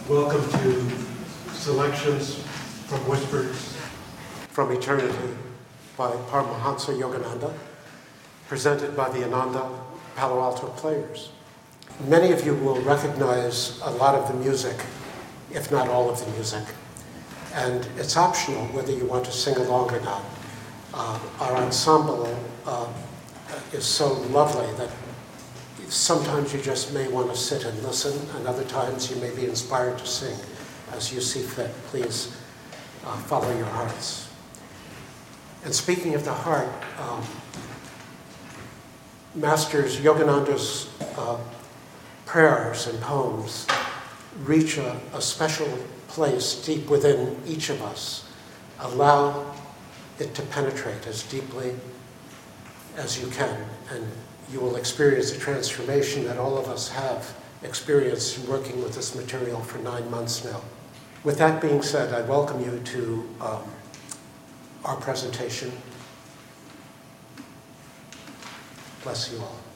Welcome to Selections from Whispers from Eternity by Paramahansa Yogananda, presented by the Ananda Palo Alto Players. Many of you will recognize a lot of the music, if not all of the music, and it's optional whether you want to sing along or not. Our ensemble is so lovely that sometimes you just may want to sit and listen, and other times you may be inspired to sing as you see fit. Please follow your hearts. And speaking of the heart, Masters Yogananda's prayers and poems reach a special place deep within each of us. Allow it to penetrate as deeply as you can, and you will experience the transformation that all of us have experienced in working with this material for 9 months now. With that being said, I welcome you to our presentation. Bless you all.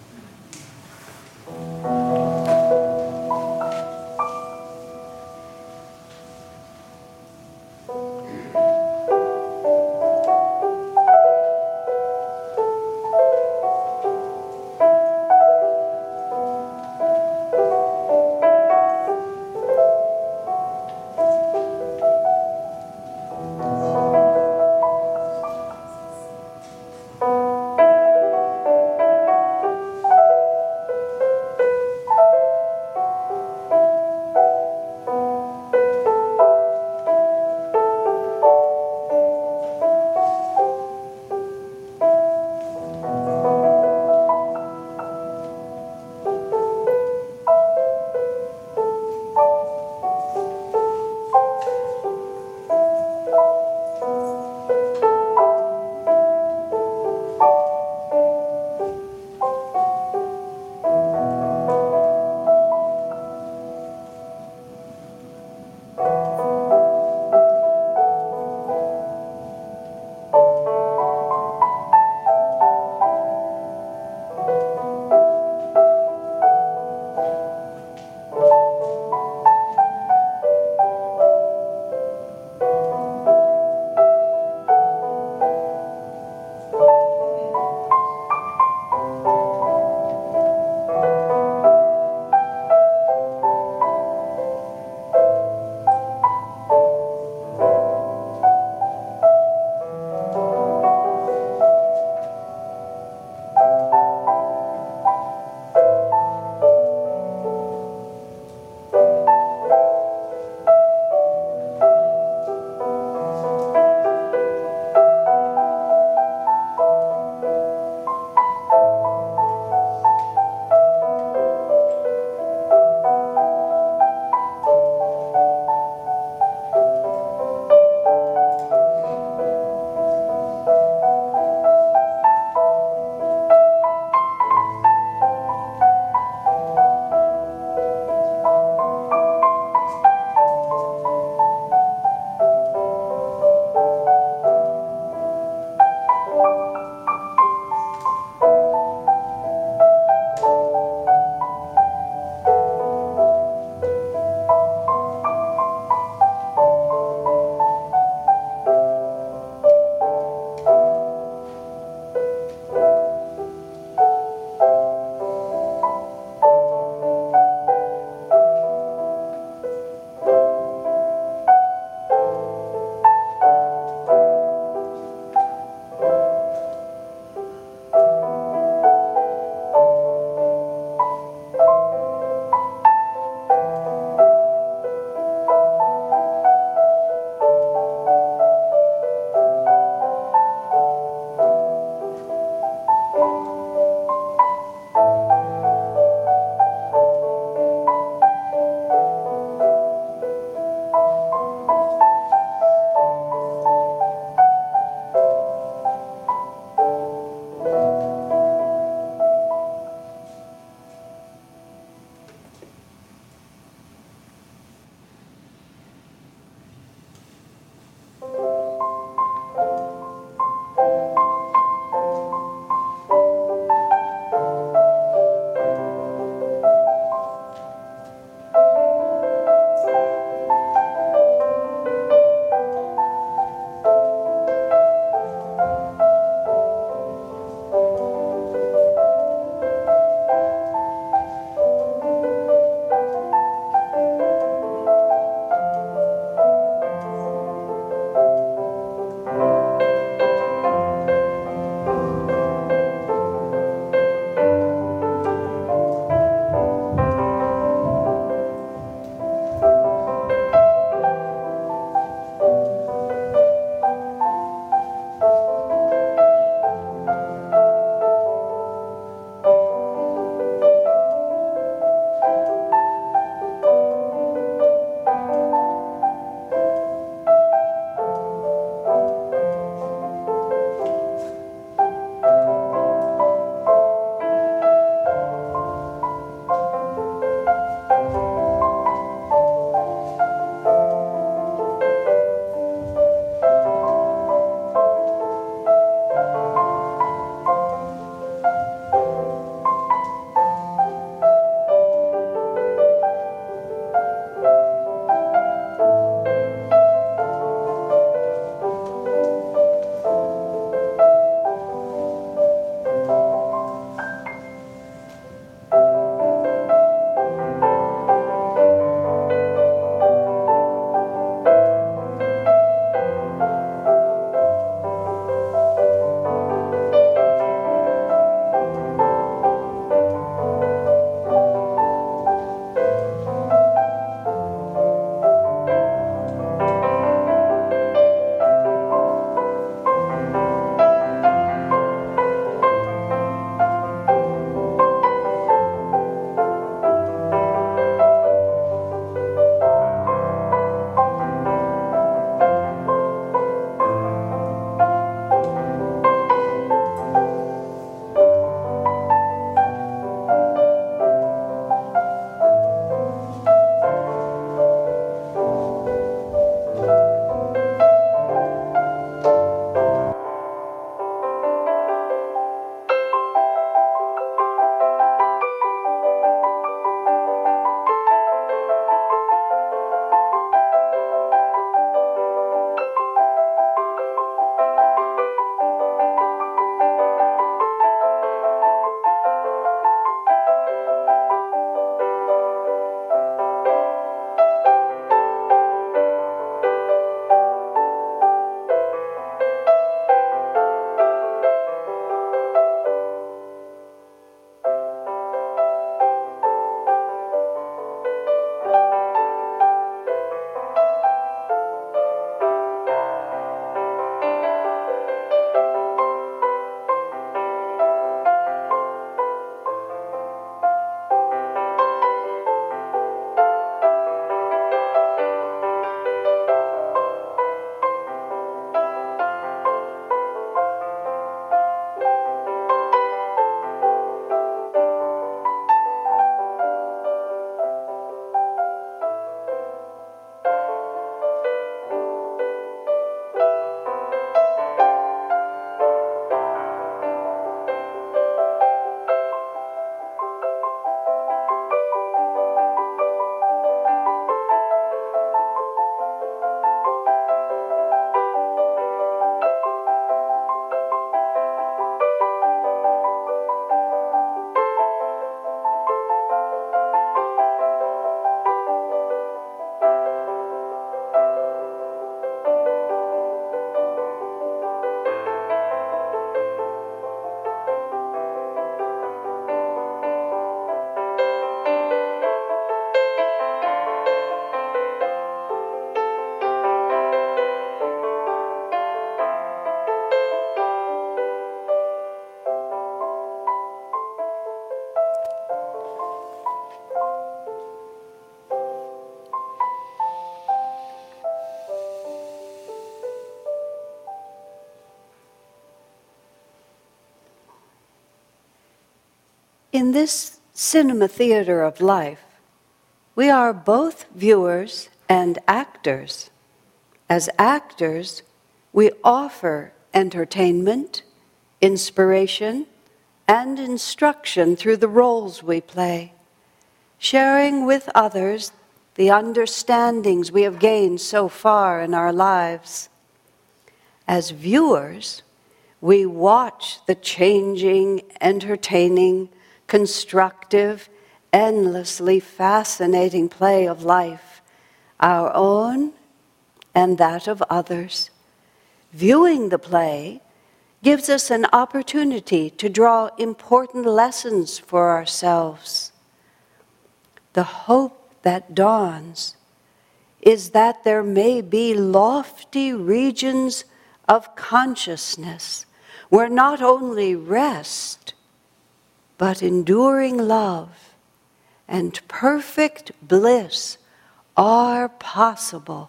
In this cinema theater of life, we are both viewers and actors. As actors, we offer entertainment, inspiration, and instruction through the roles we play, sharing with others the understandings we have gained so far in our lives. As viewers, we watch the changing, entertaining, constructive, endlessly fascinating play of life, our own and that of others. Viewing the play gives us an opportunity to draw important lessons for ourselves. The hope that dawns is that there may be lofty regions of consciousness where not only rest, but enduring love and perfect bliss are possible.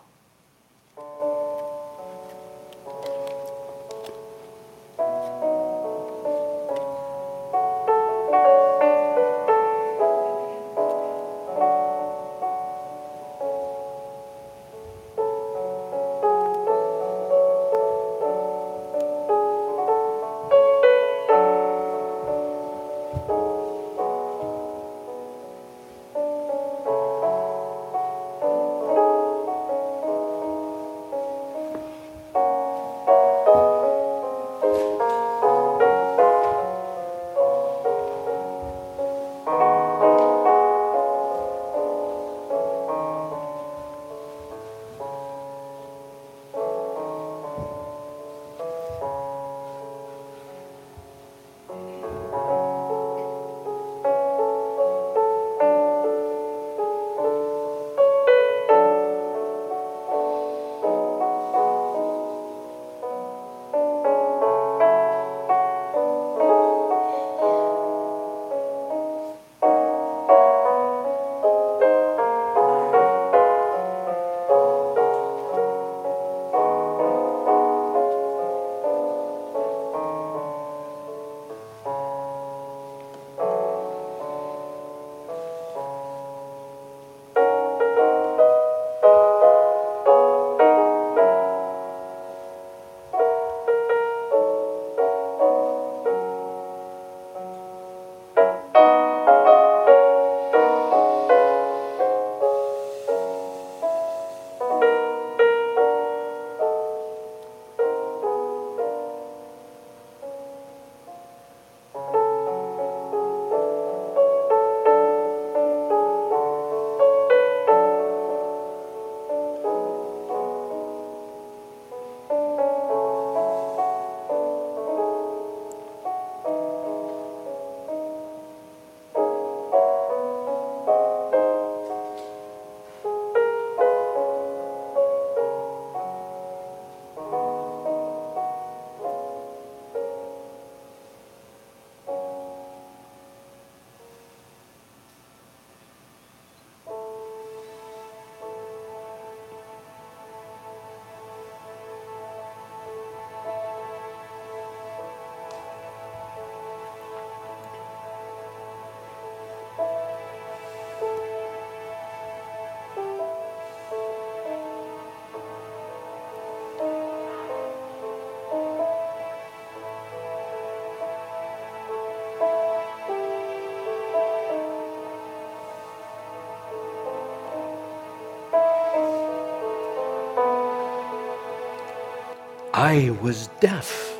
I was deaf,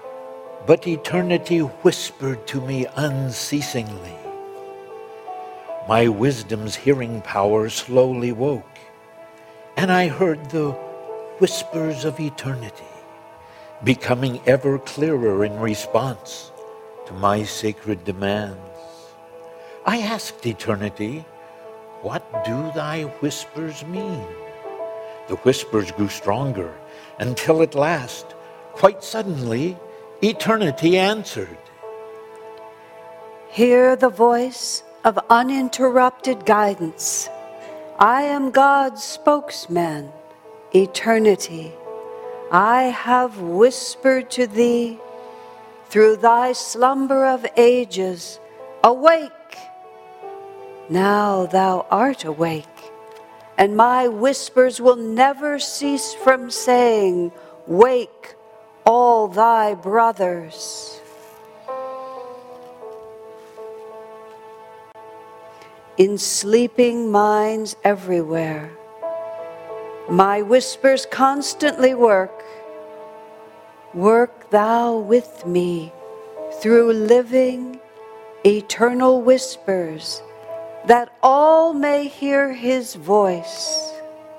but eternity whispered to me unceasingly. My wisdom's hearing power slowly woke, and I heard the whispers of eternity, becoming ever clearer in response to my sacred demands. I asked eternity, "What do thy whispers mean?" The whispers grew stronger until at last, quite suddenly, eternity answered. Hear the voice of uninterrupted guidance. I am God's spokesman, eternity. I have whispered to thee through thy slumber of ages, Awake! Now thou art awake, and my whispers will never cease from saying, Wake all thy brothers. In sleeping minds everywhere, my whispers constantly work. Work thou with me through living, eternal whispers, that all may hear his voice.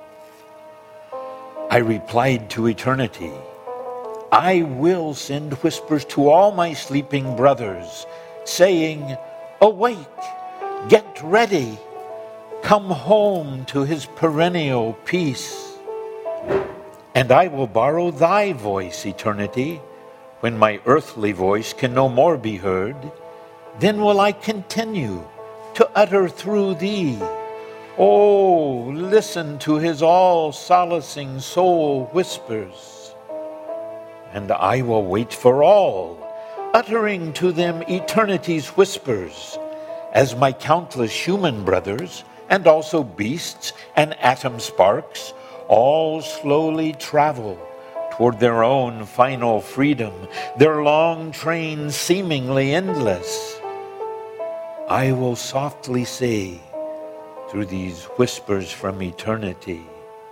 I replied to eternity, I will send whispers to all my sleeping brothers, saying, Awake, get ready, come home to his perennial peace. And I will borrow thy voice, eternity, when my earthly voice can no more be heard. Then will I continue to utter through thee. Oh, listen to his all-solacing soul whispers. And I will wait for all, uttering to them eternity's whispers, as my countless human brothers, and also beasts and atom sparks, all slowly travel toward their own final freedom, their long train seemingly endless. I will softly say, through these whispers from eternity,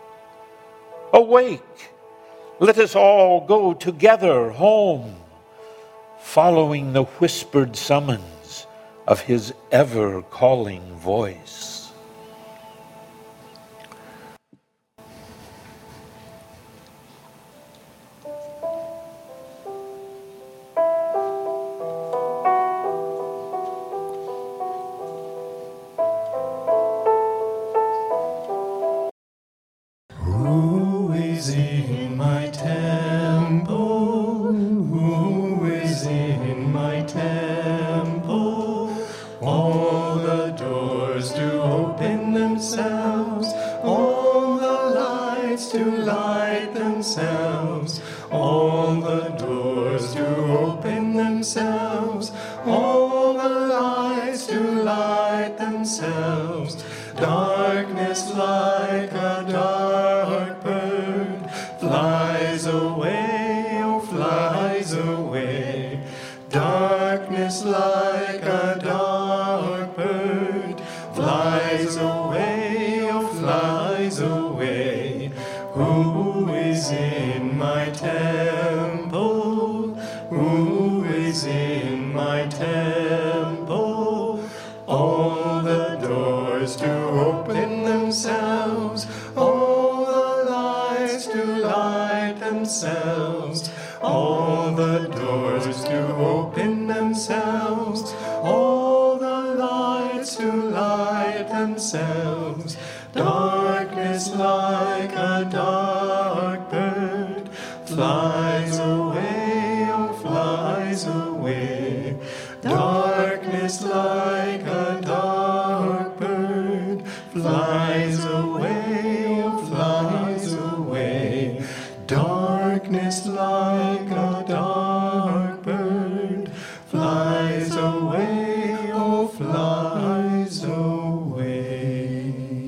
Awake! Let us all go together home, following the whispered summons of his ever-calling voice. Who is in my temple? Who is in my temple? All the doors do open themselves, all the lights do light themselves, all the doors do open themselves, all the lights do light themselves. Darkness like a dark bird flies away, oh flies away. Darkness like a dark bird flies away, oh flies away. Who is in my temple? Who is in my temple? All the doors do open themselves, all the lights do light themselves, all the doors do open themselves, all the lights do light themselves. Darkness like a dark bird flies away, oh flies away. Darkness like a dark bird flies away, oh flies away. Darkness like a dark bird flies away, oh flies away.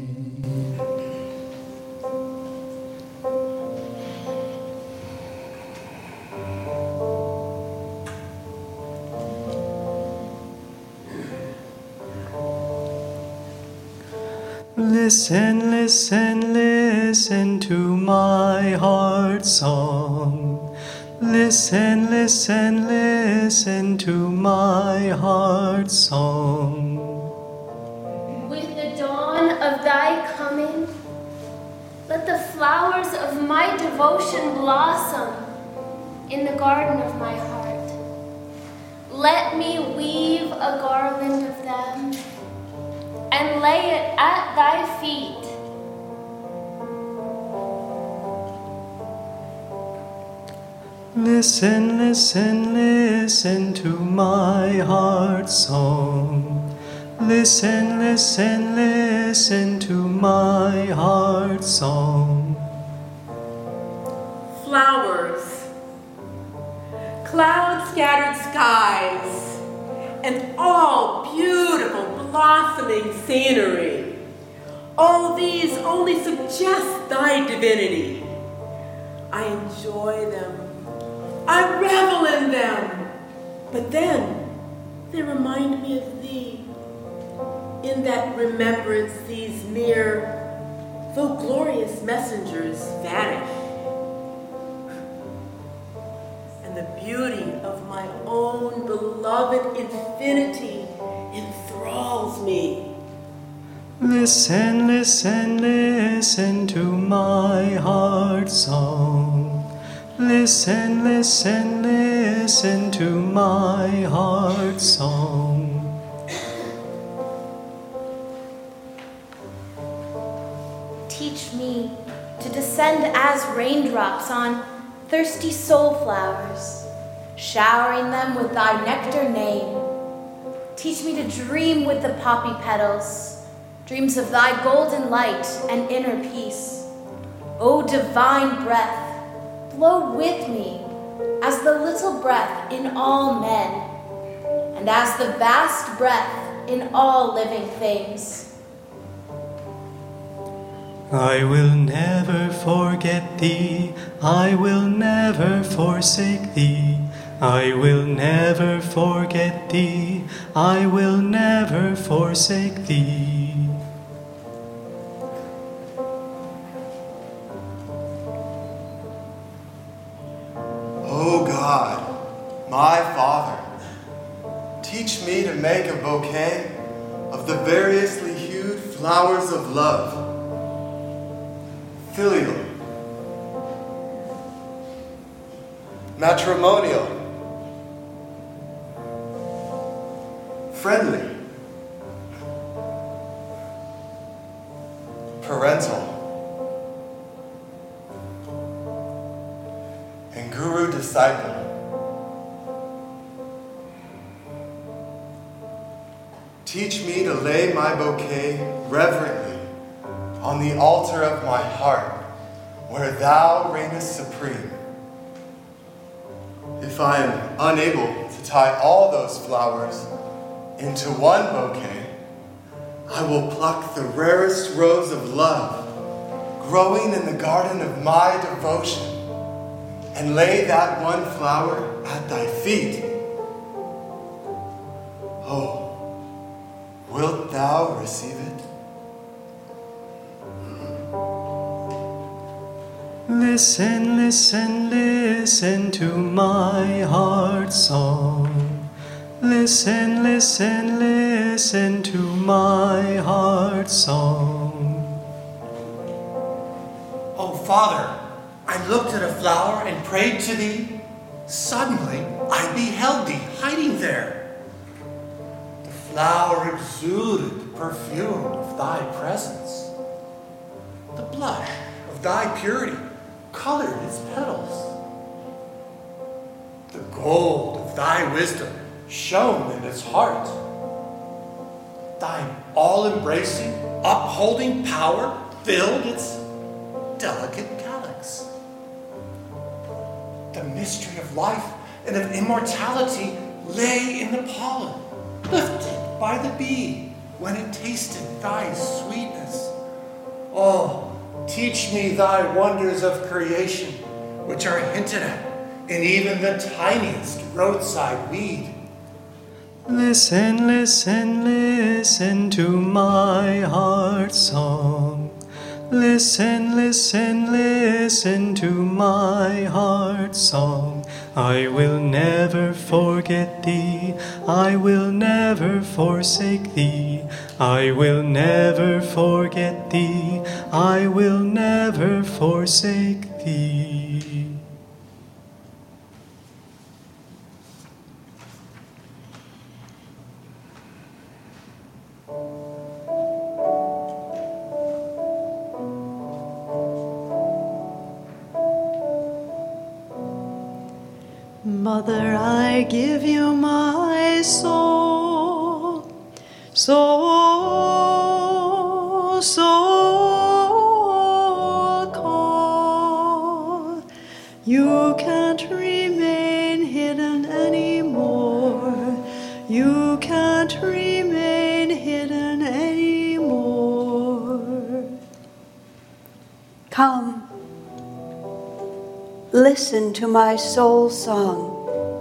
Listen, listen, listen to my heart's song. Listen, listen, listen to my heart's song. With the dawn of thy coming, let the flowers of my devotion blossom in the garden of my heart. Let me weave a garland of them and lay it at thy feet. Listen, listen, listen to my heart's song. Listen, listen, listen to my heart's song. Flowers, cloud-scattered skies, and all beautiful blossoming scenery. All these only suggest thy divinity. I enjoy them. I revel in them. But then they remind me of thee. In that remembrance these mere, though glorious messengers vanish. And the beauty of my own beloved infinity enthralls me. Listen, listen, listen to my heart song. Listen, listen, listen to my heart song. Teach me to descend as raindrops on thirsty soul flowers, showering them with thy nectar name. Teach me to dream with the poppy petals, dreams of thy golden light and inner peace. O divine breath, blow with me as the little breath in all men, and as the vast breath in all living things. I will never forget thee, I will never forsake thee. I will never forget thee, I will never forsake thee. O God, my Father, teach me to make a bouquet of the variously hued flowers of love. Filial, matrimonial, friendly, parental, and guru-disciple. Teach me to lay my bouquet reverently on the altar of my heart, where thou reignest supreme. If I am unable to tie all those flowers into one bouquet, I will pluck the rarest rose of love growing in the garden of my devotion and lay that one flower at thy feet. Oh, wilt thou receive it? Listen, listen, listen to my heart song. Listen, listen, listen to my heart song. Oh, Father, I looked at a flower and prayed to thee. Suddenly, I beheld thee hiding there. The flower exuded the perfume of thy presence. The blush of thy purity colored its petals. The gold of thy wisdom shone in its heart. Thy all-embracing, upholding power filled its delicate calyx. The mystery of life and of immortality lay in the pollen, lifted by the bee when it tasted thy sweetness. Oh, teach me thy wonders of creation, which are hinted at in even the tiniest roadside weed. Listen, listen, listen to my heart song. Listen, listen, listen to my heart song. I will never forget thee, I will never forsake thee. I will never forget thee, I will never forsake thee. Mother, I give you my soul, soul, soul, call. You can't remain hidden anymore. You Come, listen to my soul song.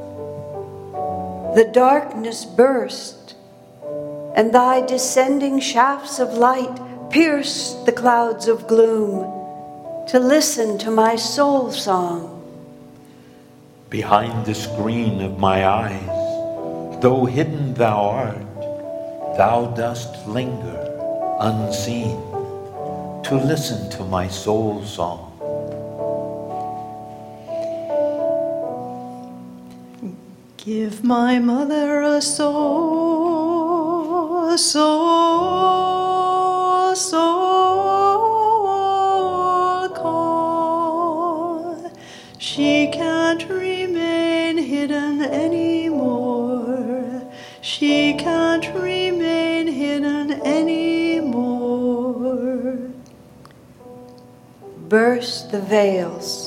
The darkness burst, and thy descending shafts of light pierced the clouds of gloom to listen to my soul song. Behind the screen of my eyes, though hidden thou art, thou dost linger unseen to listen to my soul song. Give my mother a soul call. She can't remain hidden anymore. She can't remain hidden anymore. Burst the veils,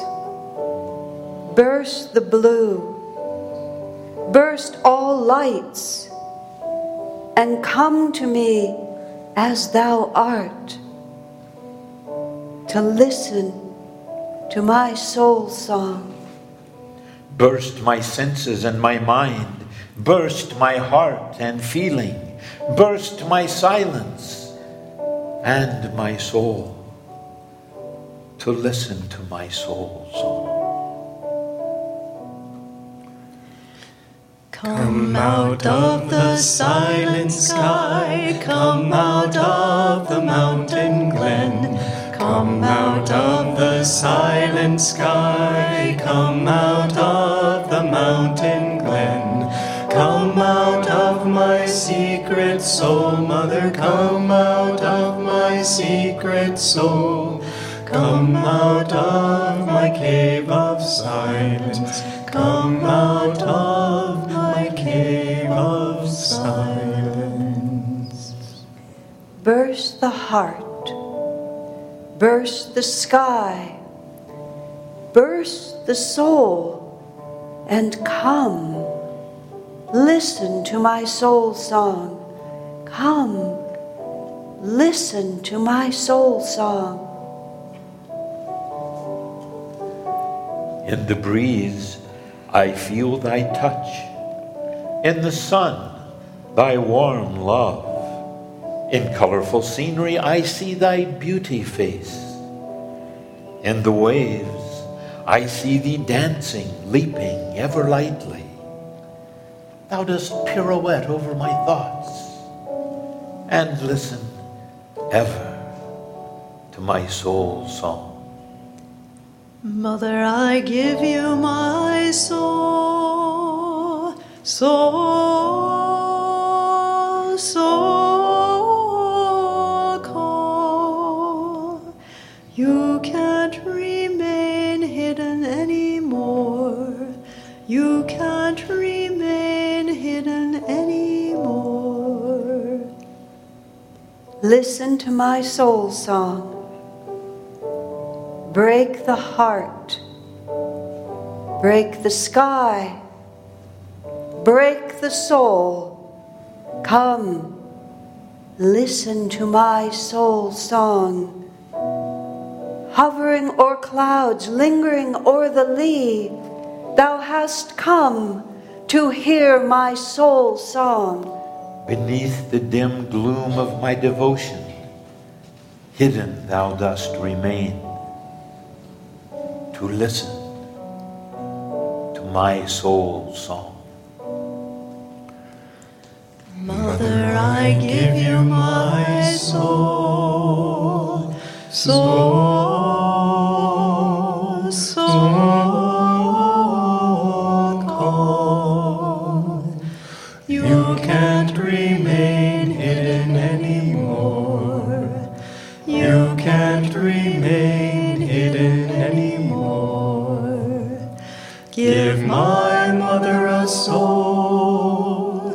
burst the blue, burst all lights, and come to me as thou art, to listen to my soul song. Burst my senses and my mind, burst my heart and feeling, burst my silence and my soul, to listen to my soul song. Come out of the silent sky, come out of the mountain glen, come out of the silent sky, come out of the mountain glen, come out of my secret soul, mother, come out of my secret soul, come out of my cave of silence, come out of my cave of silence. Burst the heart, burst the sky, burst the soul, and come, listen to my soul song. Come, listen to my soul song. In the breeze, I feel thy touch. In the sun, thy warm love. In colorful scenery, I see thy beauty face. In the waves, I see thee dancing, leaping ever lightly. Thou dost pirouette over my thoughts and listen ever to my soul song. Mother, I give you my soul, soul call. You can't remain hidden anymore. You can't remain hidden anymore. Listen to my soul song. Break the heart, break the sky, break the soul. Come, listen to my soul song. Hovering o'er clouds, lingering o'er the lea, thou hast come to hear my soul song. Beneath the dim gloom of my devotion, hidden thou dost remain, to listen to my soul song. Mother, I give you my soul, soul call. You can't remain hidden anymore. You can't remain hidden anymore. Give my mother a soul,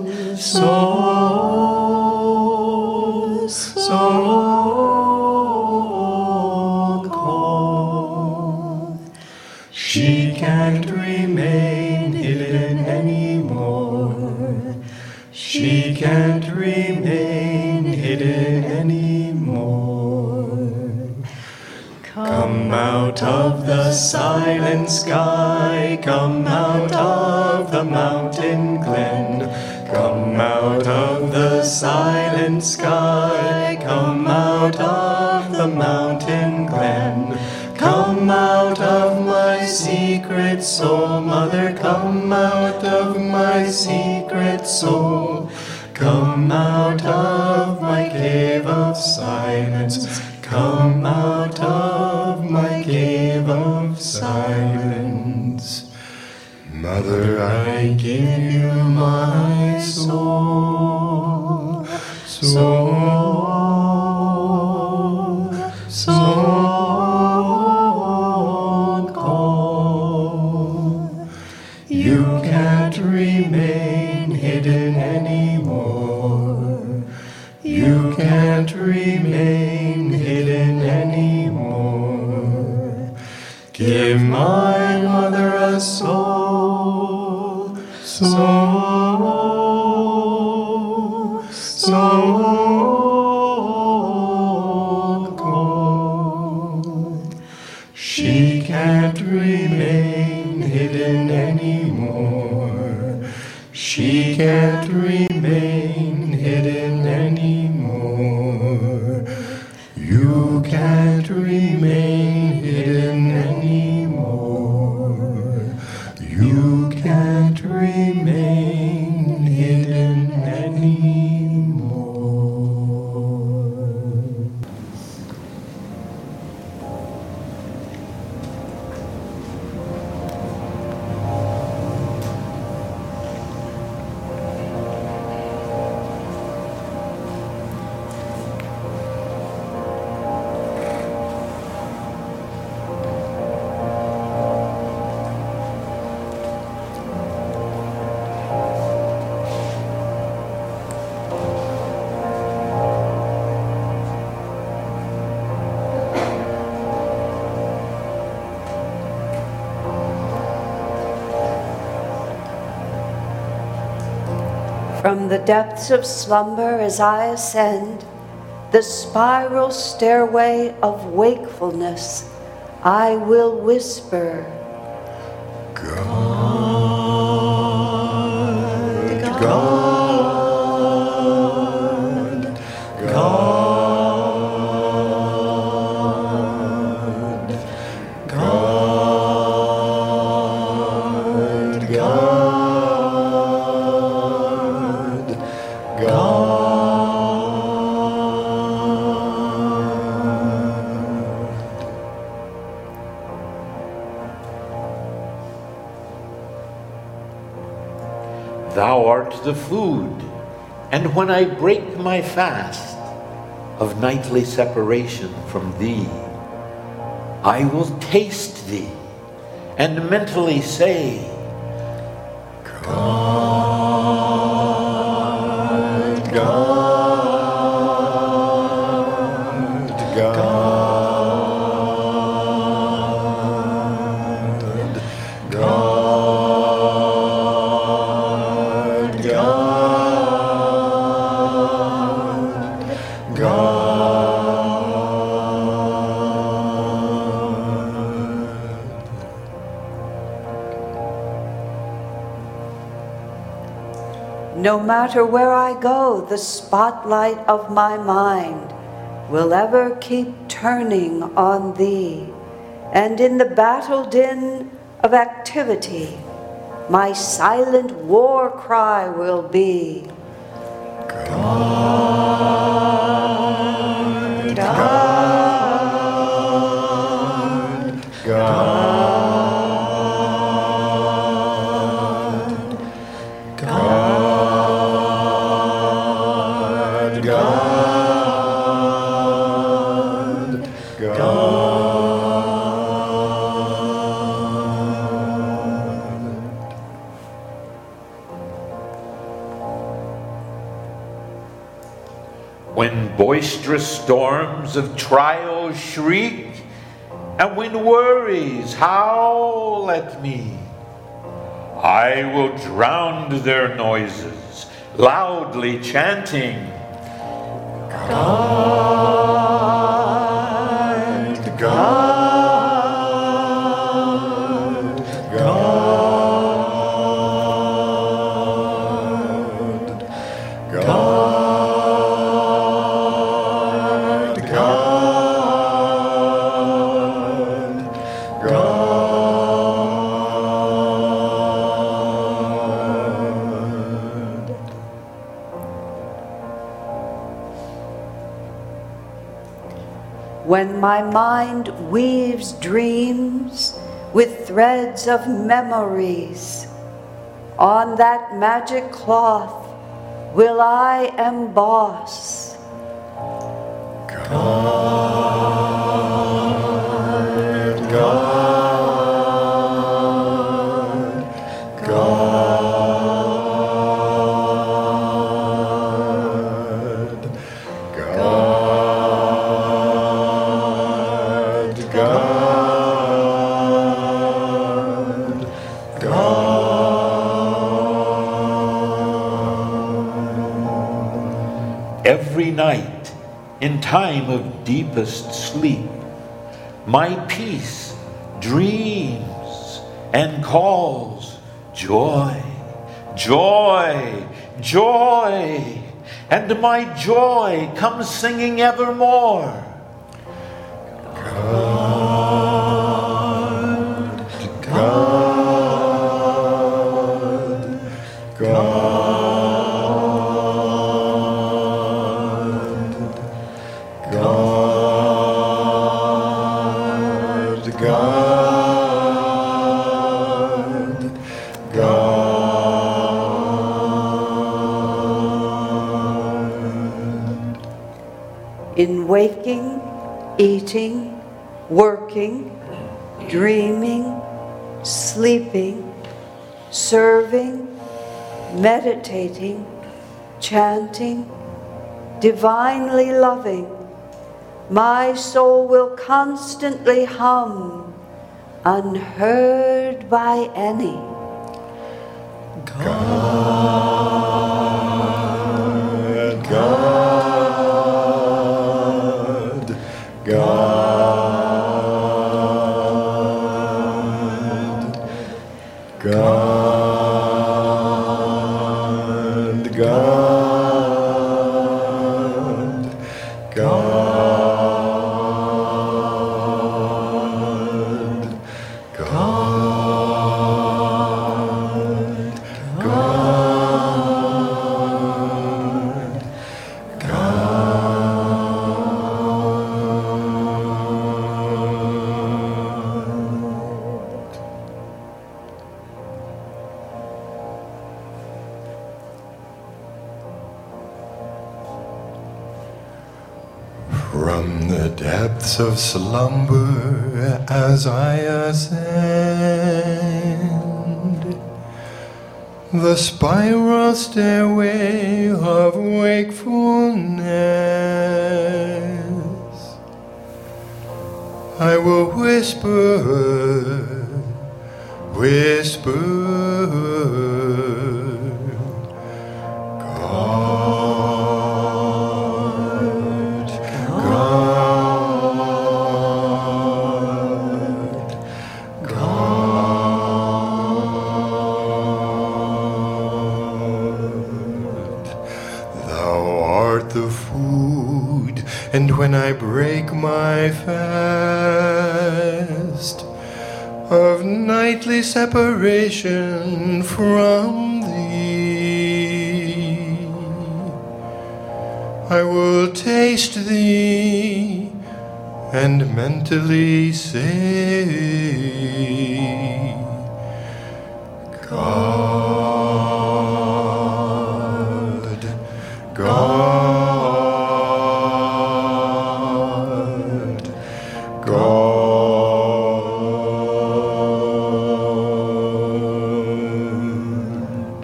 soul call. She can't remain hidden anymore. She can't remain hidden anymore. Come out of the silent sky, come out of the mountain glen. Come out of the silent sky, come out of the mountain glen. Come out of my secret soul, Mother, come out of my secret soul. Come out of my cave of silence, come out of my cave of silence. Mother, I give you my soul, soul, soul cold. You can't remain hidden anymore. You can't remain hidden anymore. Give my mother a soul, soul, soul cold. She can't remain hidden anymore. She can't remain hidden anymore. You can't remain hidden anymore. You can't remain hidden anymore. From the depths of slumber as I ascend the spiral stairway of wakefulness, I will whisper, God, God, God, God, God, God. Thou art the food, and when I break my fast of nightly separation from thee, I will taste thee and mentally say, God, God, God, God. no matter where I go, the spotlight of my mind will ever keep turning on thee. And in the battle din of activity, my silent war cry will be, God, God, God. When boisterous storms of trial shriek, and when worries howl at me, I will drown their noises, loudly chanting, God, God. when my mind weaves dreams with threads of memories. On that magic cloth will I emboss God, God, God, God, God, God. Every night, in time of deepest sleep, my peace dreams and calls joy, joy, joy, and my joy comes singing evermore. God, God, God, God, God, God. in waking, eating, working, dreaming, sleeping, serving, meditating, chanting, divinely loving, my soul will constantly hum, unheard by any. God, God, God, God, God, God, From the depths of slumber as I ascend the spiral stairway of wakefulness, I will whisper, whisper, God, God, God. Thou art the food, and when I break my fast of nightly separation from thee, I will taste thee and mentally say, God, God, God.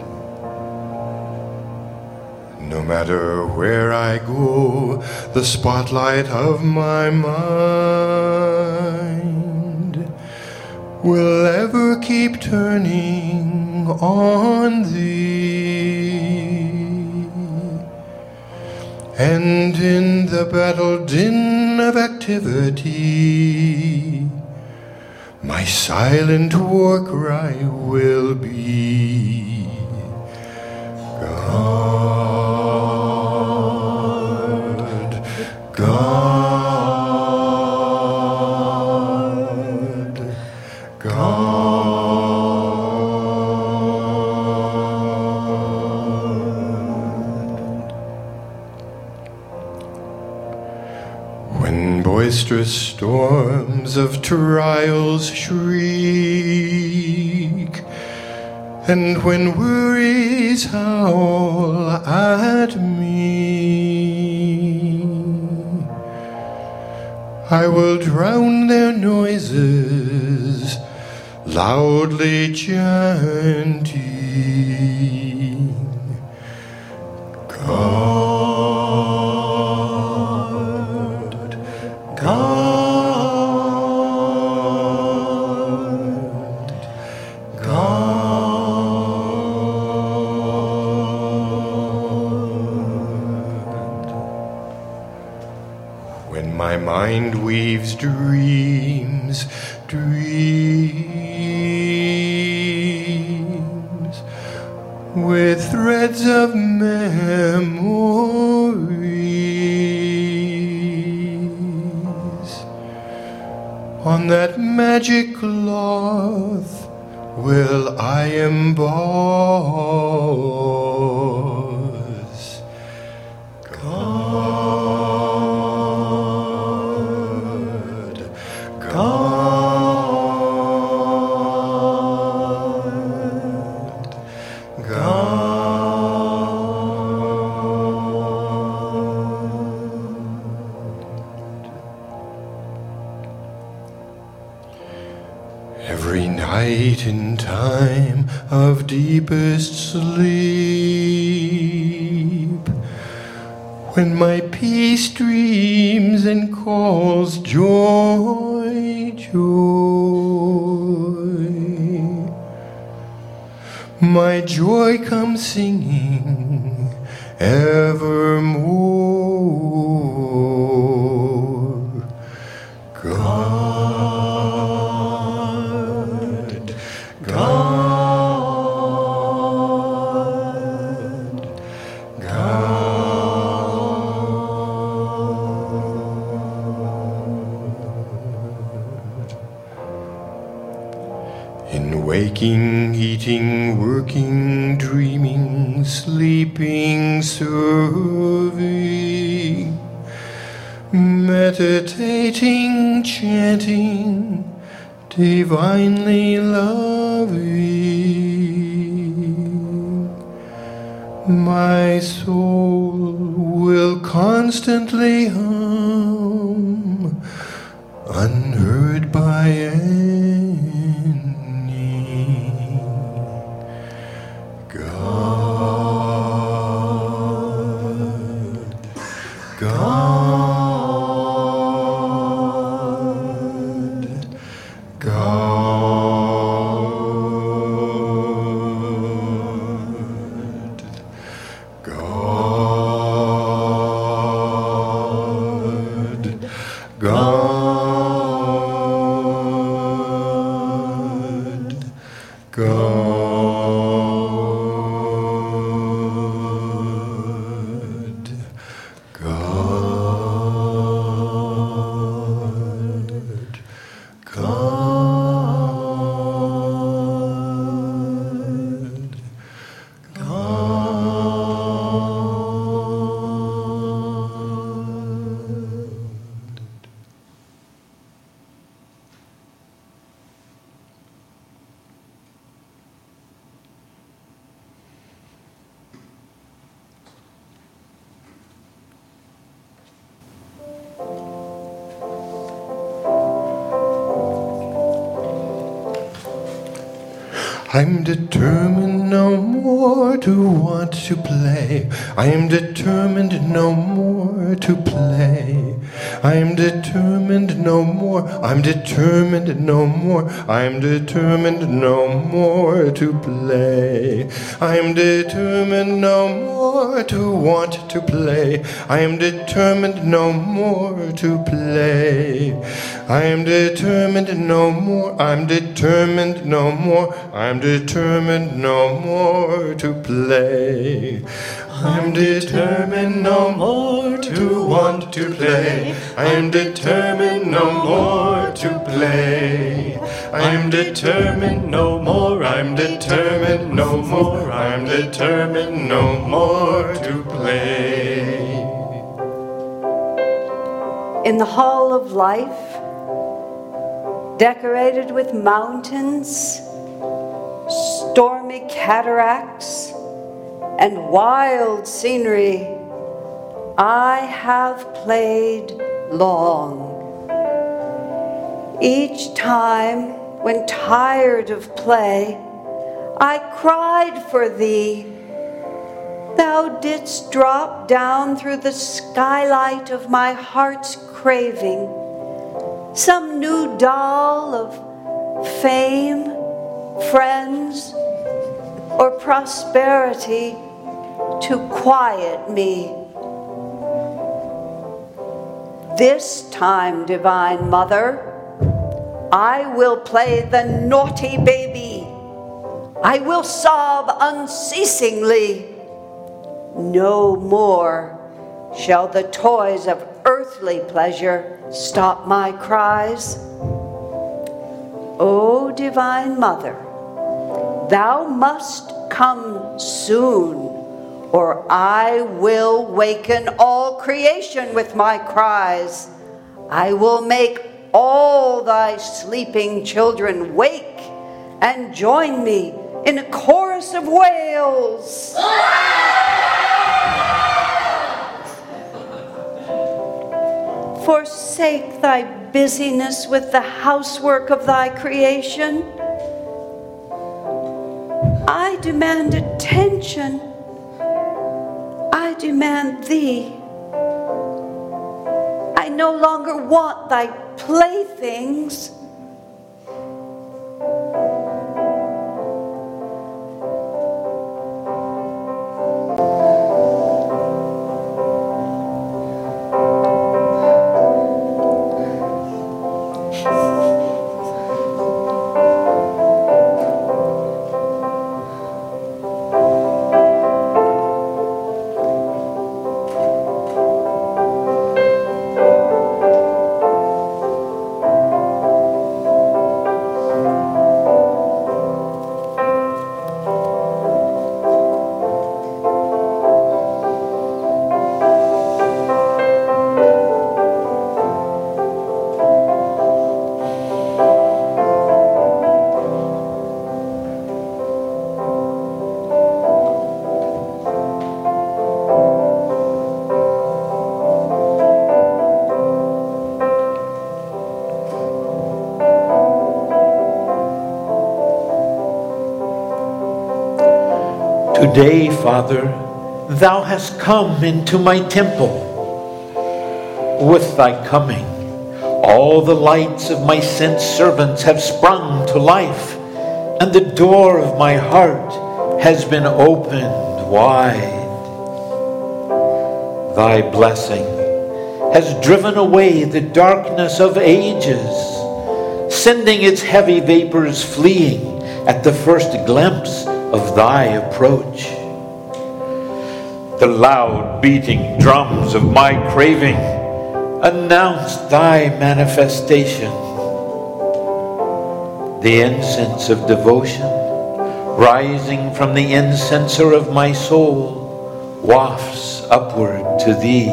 No matter where I go, the spotlight of my mind will ever keep turning on thee. And in the battle din of activity, my silent war cry will be, God, God, God. When boisterous boisterous storms of trials shriek, and when worries howl at me, I will drown their noises, loudly chanting, God, God, God. When my mind weaves dreams, dreams, with threads of memories, on that magic cloth will I emboss God, God, God. Every night in time of deepest sleep, when my peace dreams and calls joy, joy, my joy comes singing evermore. God, God, God. In waking, eating, working, dreaming, sleeping, serving, meditating, chanting, divinely loving, my soul will constantly hum, unheard by any. God, God, God, God, God, God, God, God, God. I'm determined no more to want to play. I am determined no more to play. I am determined no more. I'm determined no more. I'm determined no more to play. I am determined no more to want to play. I am determined no more to play. I am determined no more. I'm determined no more. I'm determined no more to play. I'm determined no more to want to play. I'm determined no more to play. I'm determined no more. I'm determined no more. I'm determined no more to play. in the hall of life, decorated with mountains, stormy cataracts, and wild scenery, I have played long. Each time, when tired of play, I cried for thee. Thou didst drop down through the skylight of my heart's craving, some new doll of fame, friends, or prosperity to quiet me. This time, Divine Mother, I will play the naughty baby. I will sob unceasingly. No more shall the toys of earthly pleasure stop my cries. O Divine Mother, thou must come soon, or I will waken all creation with my cries. I will make all thy sleeping children wake and join me in a chorus of wails. Forsake thy busyness with the housework of thy creation. I demand attention. I demand thee. I no longer want thy playthings. Today, Father, thou hast come into my temple. With thy coming, all the lights of my sent servants have sprung to life, and the door of my heart has been opened wide. Thy blessing has driven away the darkness of ages, sending its heavy vapors fleeing at the first glimpse of thy approach. The loud beating drums of my craving announce thy manifestation. The incense of devotion, rising from the incenser of my soul, wafts upward to thee.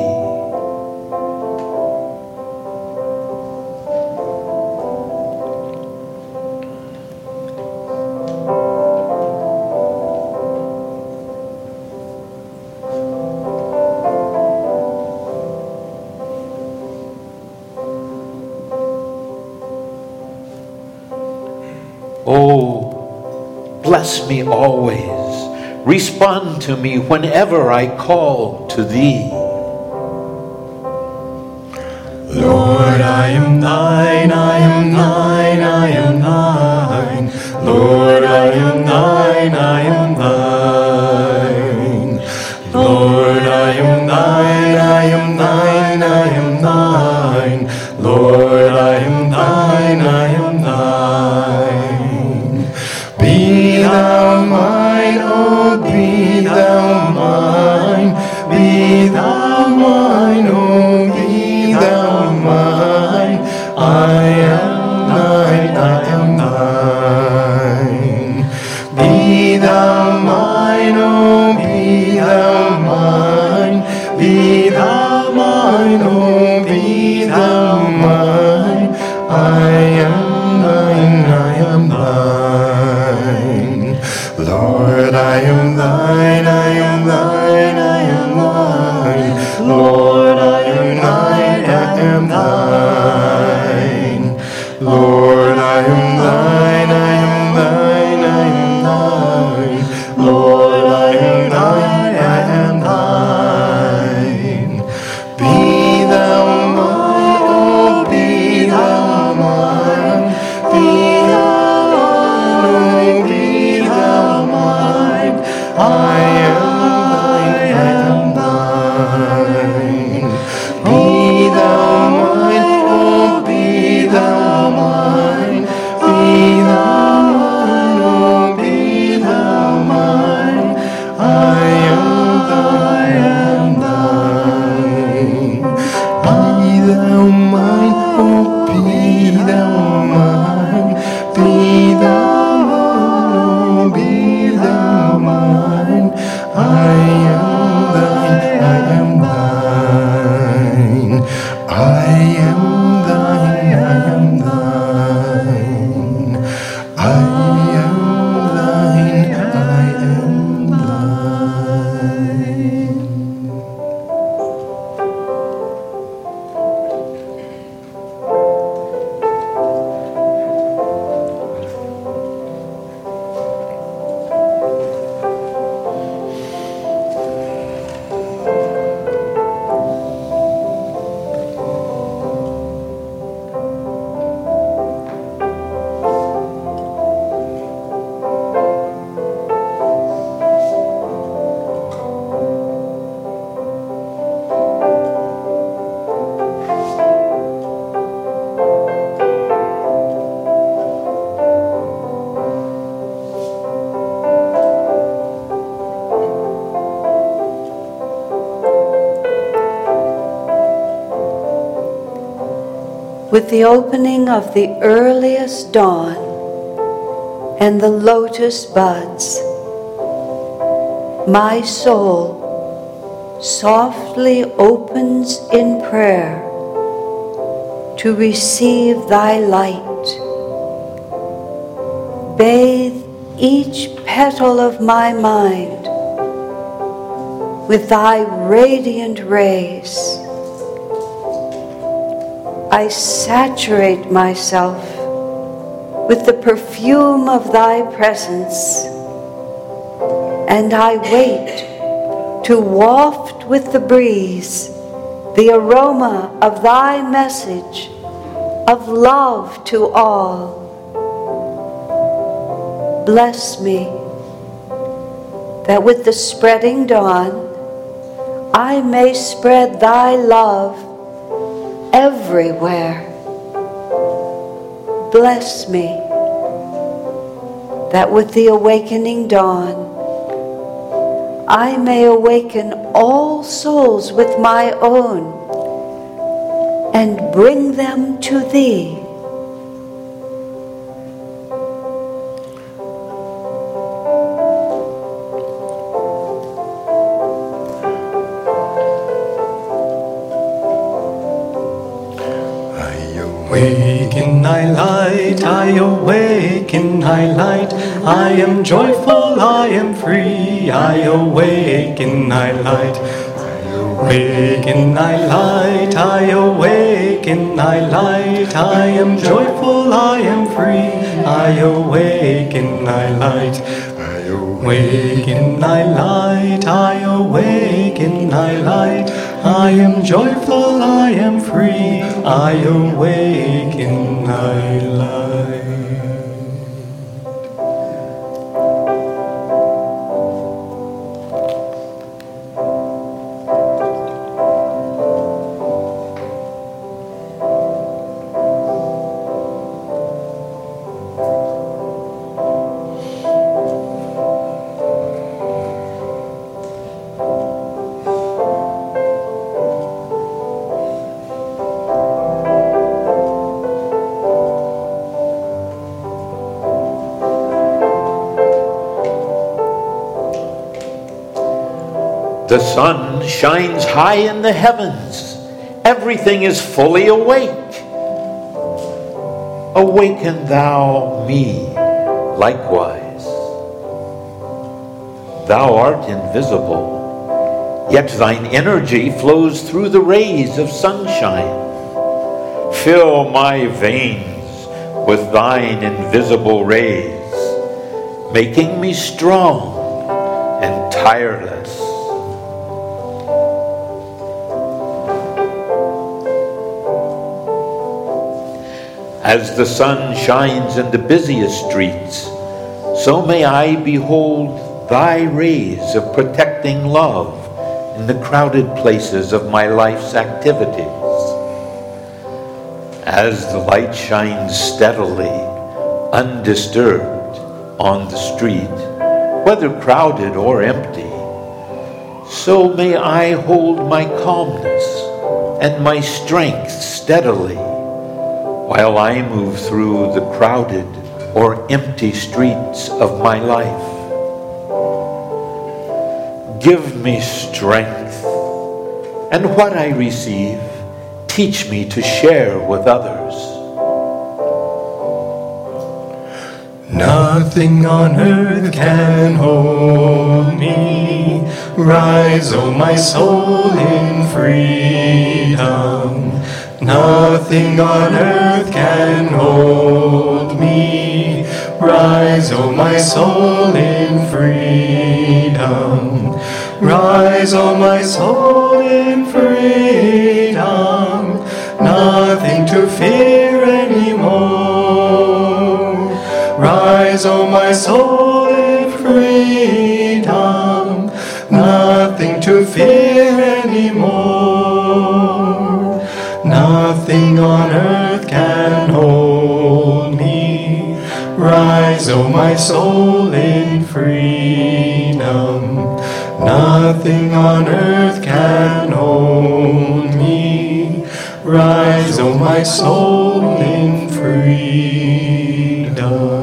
Oh, bless me always. Respond to me whenever I call to thee. Lord, I am thine, I am thine, I am thine. Lord, I am thine, I am thine. Lord, I am thine, I am thine, I am thine. Lord, I am thine, I am thine. Be thou mine, oh, be thou mine. Be thou mine, oh, be thou mine. I am thine, I am thine. Lord, I am thine, I am thine, I am thine. Lord, I am thine, I am thine. Lord, I am thine, I am thine, I am thine. Lord, I am thine, I am thine. Be thou mine, oh, be thou mine. Be thou mine, oh, be thou mine. I am thine, I am thine. Be thou mine, oh, be thou mine. Be thou mine, oh, be thou mine. I am thine, Be thou mine, oh, be thou mine. Be thou mine, oh, be thou mine. I am thine, I am thine. I am thine, I am thine. I am thine, I am thine. With the opening of the earliest dawn and the lotus buds, my soul softly opens in prayer to receive thy light. Bathe each petal of my mind with thy radiant rays. I saturate myself with the perfume of thy presence, and I wait to waft with the breeze the aroma of thy message of love to all. Bless me, that with the spreading dawn I may spread thy love everywhere. Bless me, that with the awakening dawn I may awaken all souls with my own and bring them to thee. Awake in thy light, I awake in thy light. I am joyful, I am free, I awake in thy light. I awake in thy light, I awake in thy light. I am joyful, I am free, I awake in thy light. I awake in thy light, I awake in thy light. I am joyful, I am free, I awake in thy light. The sun shines high in the heavens. Everything is fully awake. awaken thou me likewise. Thou art invisible, yet thine energy flows through the rays of sunshine. Fill my veins with thine invisible rays, making me strong and tireless. As the sun shines in the busiest streets, so may I behold thy rays of protecting love in the crowded places of my life's activities. As the light shines steadily, undisturbed on the street, whether crowded or empty, so may I hold my calmness and my strength steadily while I move through the crowded or empty streets of my life. Give me strength, and what I receive, teach me to share with others. Nothing on earth can hold me. Rise, O my soul, in freedom. Nothing on earth can hold me. Rise, O my soul, in freedom. Rise, O my soul, in freedom. Nothing to fear anymore. Rise, O my soul, in freedom. Nothing to fear anymore. Nothing on earth can hold me. Rise, O my soul, in freedom. Nothing on earth can hold me. Rise, O my soul, in freedom.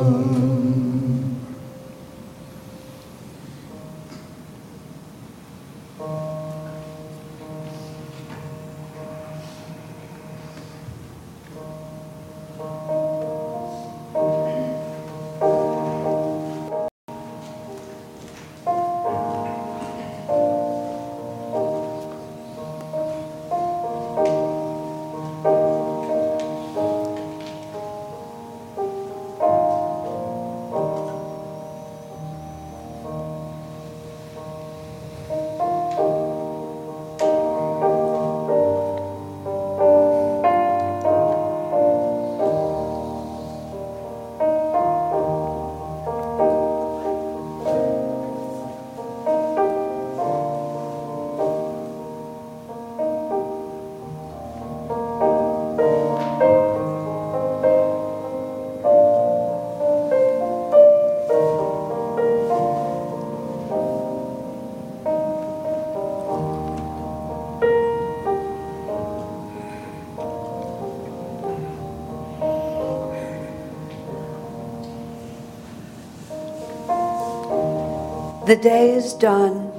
The day is done,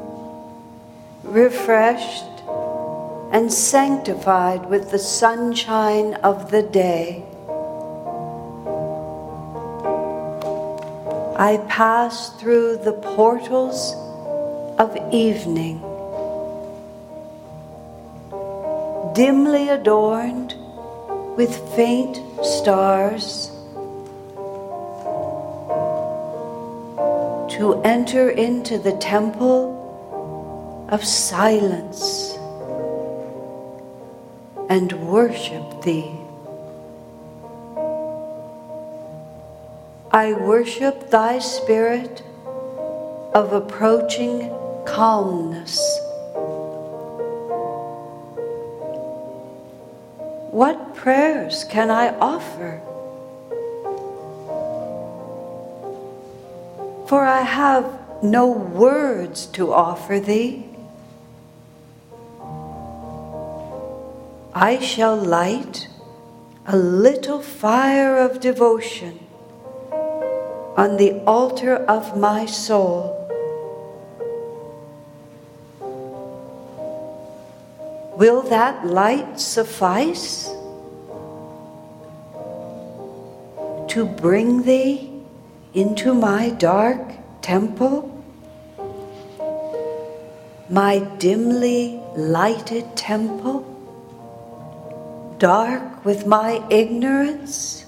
refreshed and sanctified with the sunshine of the day. I pass through the portals of evening, dimly adorned with faint stars, to enter into the temple of silence and worship thee. I worship thy spirit of approaching calmness. What prayers can I offer? For I have no words to offer thee. I shall light a little fire of devotion on the altar of my soul. Will that light suffice? to bring thee into my dark temple? My dimly lighted temple, dark with my ignorance?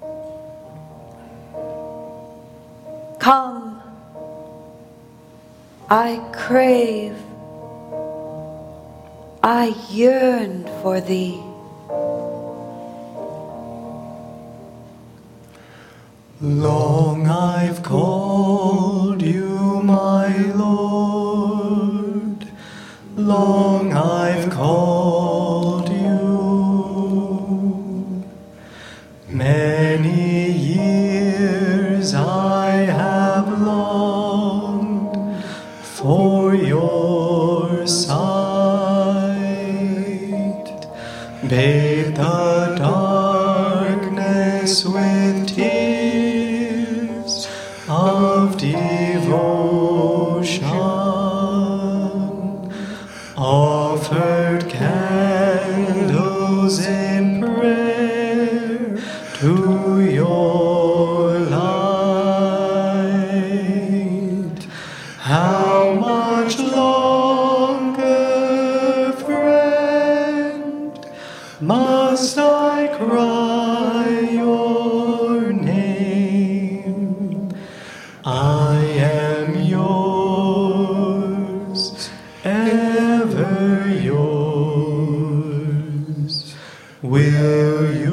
Come, I crave, I yearn for thee. Long I've called you, my Lord, long I've called you. Many years I have longed for your sight, bathe the darkness with tears of devotion, offered candles in prayer to your light. How much longer, friend, must I cry your name? I am yours, ever yours. Will you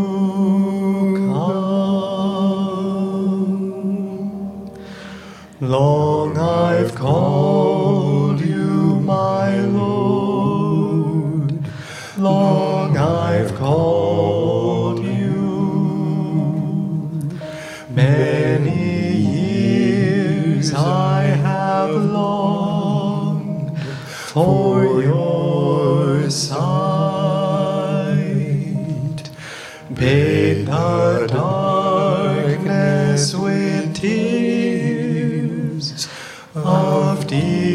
come? Long I've called you, my Lord, long I've called you. Many years I have longed for your sight, bathe the darkness with tears of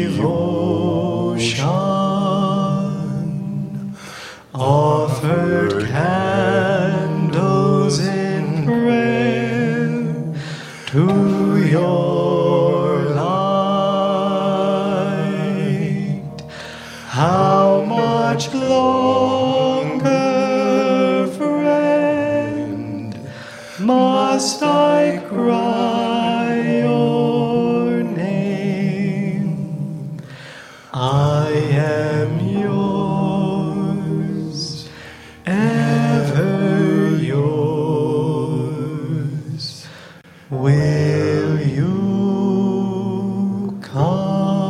devotion, offered candles in prayer to your light. How much longer, friend, must I cry your name? I am yours, ever yours. Will you come?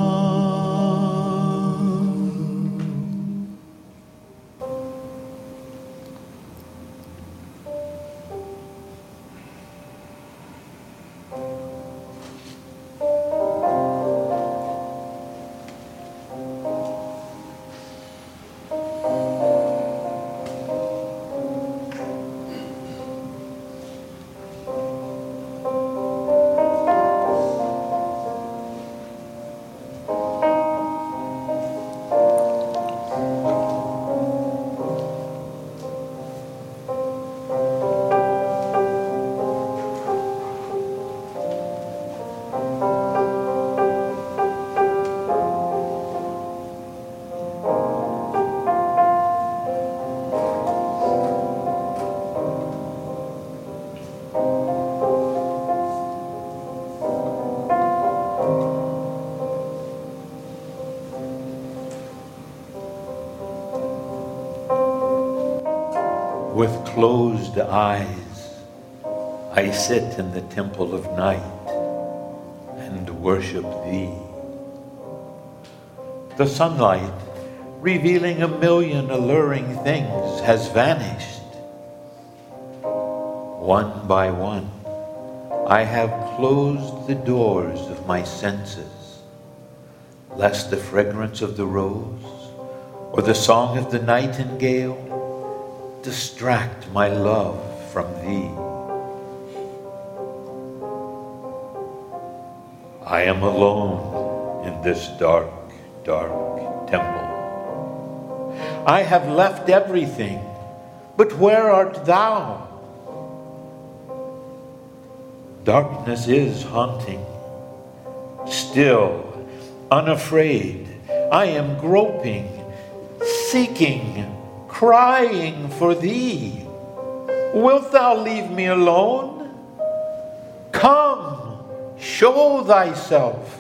With closed eyes, I sit in the temple of night and worship thee. The sunlight, revealing a million alluring things, has vanished. One by one, I have closed the doors of my senses, lest the fragrance of the rose or the song of the nightingale distract my love from thee. I am alone in this dark, dark temple. I have left everything, but where art thou? Darkness is haunting. Still, unafraid, I am groping, seeking, crying for thee. Wilt thou leave me alone? Come, show thyself.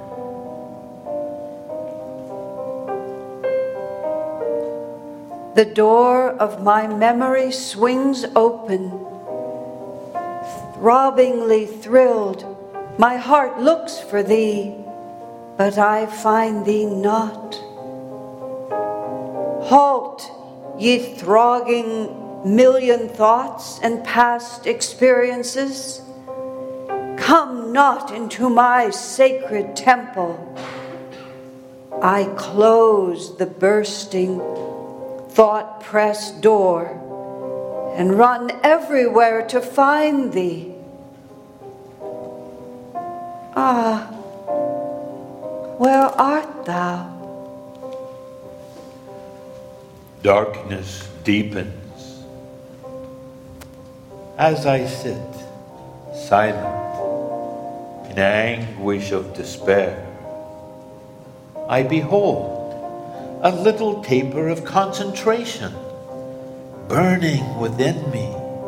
The door of my memory swings open. Throbbingly thrilled, my heart looks for thee, but I find thee not. Halt, ye throbbing million thoughts and past experiences. Come not into my sacred temple. I close the bursting, thought-pressed door and run everywhere to find thee. Ah, where art thou? Darkness deepens. As I sit, silent, in anguish of despair, I behold a little taper of concentration burning within me.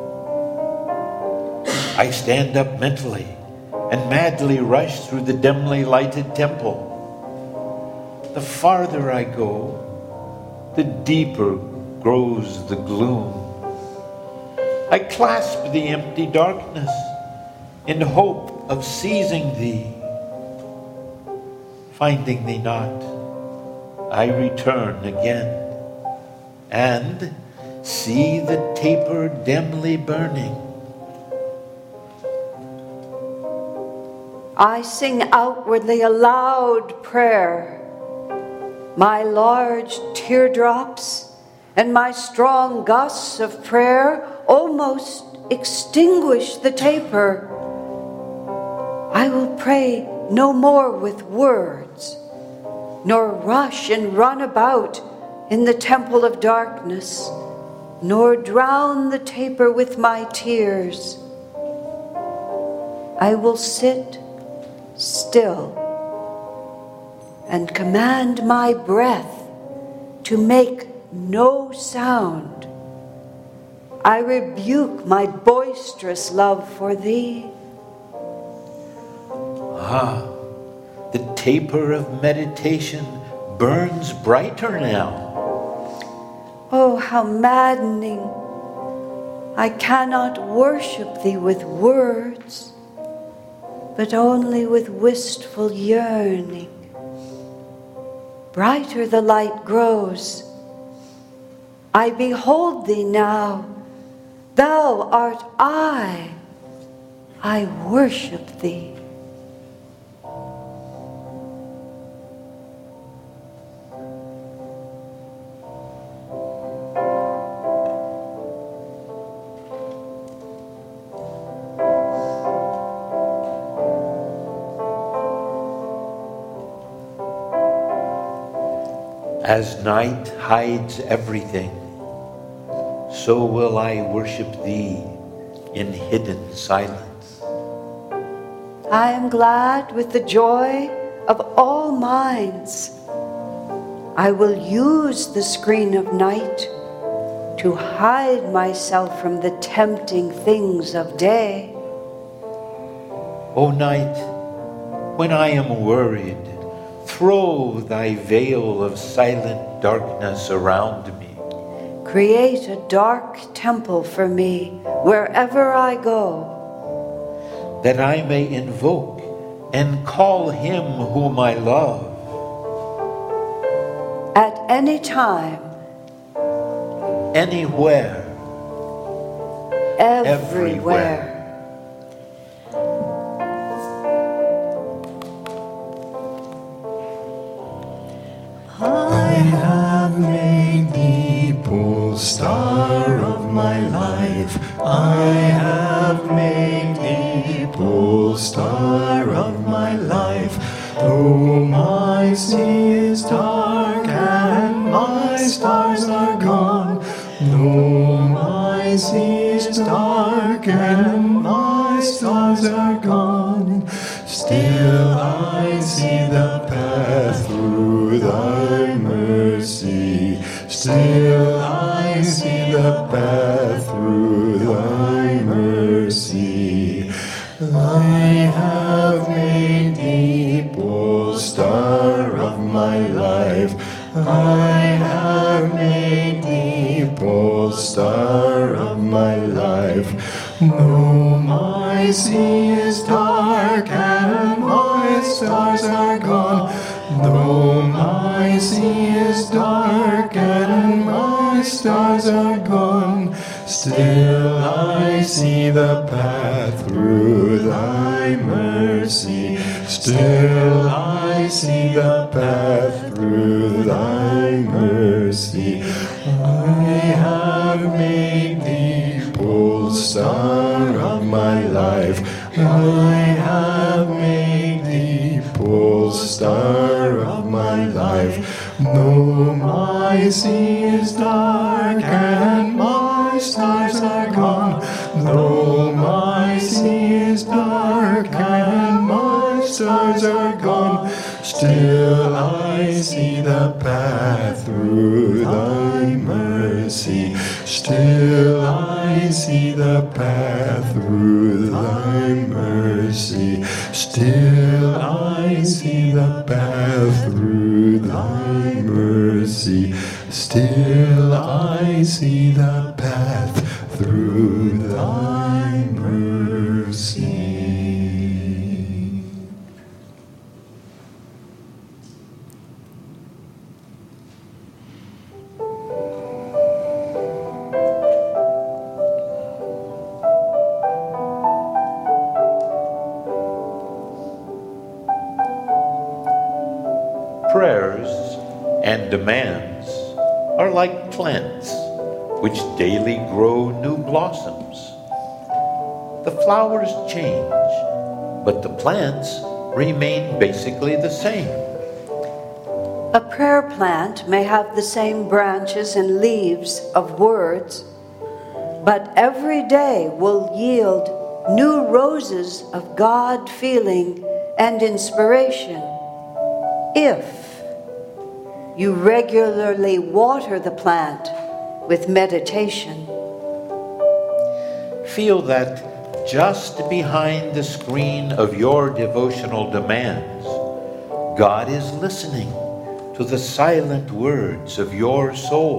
I stand up mentally and madly rush through the dimly lighted temple. The farther I go, the deeper grows the gloom. I clasp the empty darkness in hope of seizing thee. Finding thee not, I return again and see the taper dimly burning. I sing outwardly a loud prayer. My large teardrops and my strong gusts of prayer almost extinguish the taper. I will pray no more with words, nor rush and run about in the temple of darkness, nor drown the taper with my tears. I will sit still and command my breath to make no sound. I rebuke my boisterous love for thee. Ah, the taper of meditation burns brighter now. Oh, how maddening. I cannot worship thee with words, but only with wistful yearning. Brighter the light grows. I behold thee now. Thou art I worship thee. As night hides everything, so will I worship thee in hidden silence. I am glad with the joy of all minds. I will use the screen of night to hide myself from the tempting things of day. O night, when I am worried, throw thy veil of silent darkness around me. Create a dark temple for me wherever I go, that I may invoke and call him whom I love. At any time, anywhere, everywhere. I have made thee pole star of my life. I have made thee pole star of my life. Though my sea is dark and my stars are gone, though my sea is dark and my stars stars are gone. Still I see the path through thy mercy. Still I see the path through thy mercy. I have made thee pole star of my life. I have made thee pole star of my life. Though my sea is dark and my stars are gone, though my sea is dark and my stars are gone, still I see the path through thy mercy. Still I see the path through thy mercy. I have made thee pole star of my life. I have made thee pole star of my life. Though my sea is dark and my stars are gone, though my sea is dark and my stars are gone, still I see the path through thy mercy. Still I see the path through thy mercy. Still I see the path through thy mercy. Still I see the path through thy mercy. Prayers and demands are like plants which daily grow new blossoms. The flowers change, but the plants remain basically the same. A prayer plant may have the same branches and leaves of words, but every day will yield new roses of God feeling and inspiration if you regularly water the plant with meditation. Feel that just behind the screen of your devotional demands, God is listening to the silent words of your soul.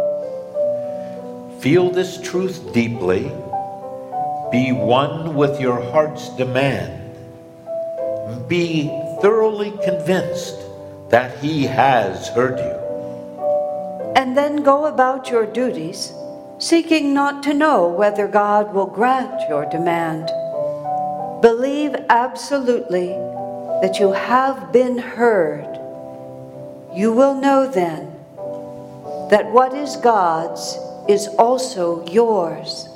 Feel this truth deeply. Be one with your heart's demand. Be thoroughly convinced that He has heard you. And then go about your duties, seeking not to know whether God will grant your demand. Believe absolutely that you have been heard. You will know then that what is God's is also yours.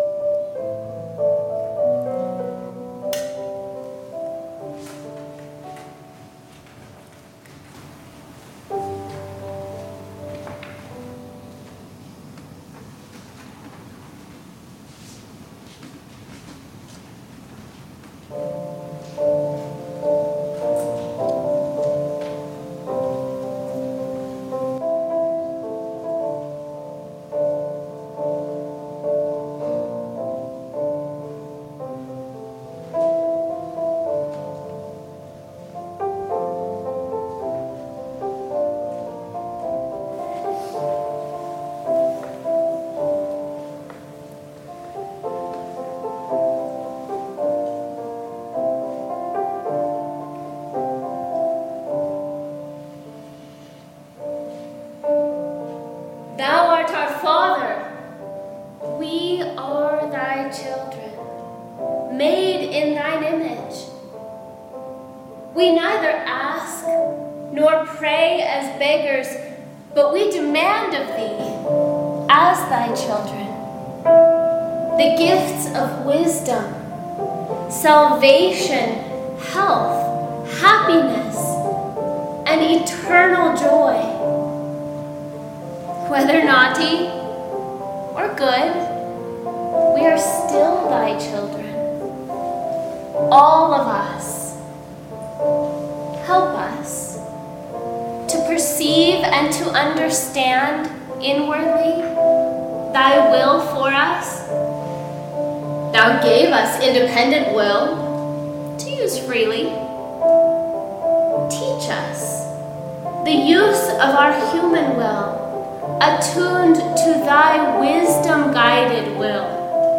We neither ask nor pray as beggars, but we demand of thee, as thy children, the gifts of wisdom, salvation, health, happiness, and eternal joy. Whether naughty or good, we are still thy children. all of us. Help us to perceive and to understand inwardly thy will for us. Thou gave us independent will to use freely. Teach us the use of our human will, attuned to thy wisdom-guided will.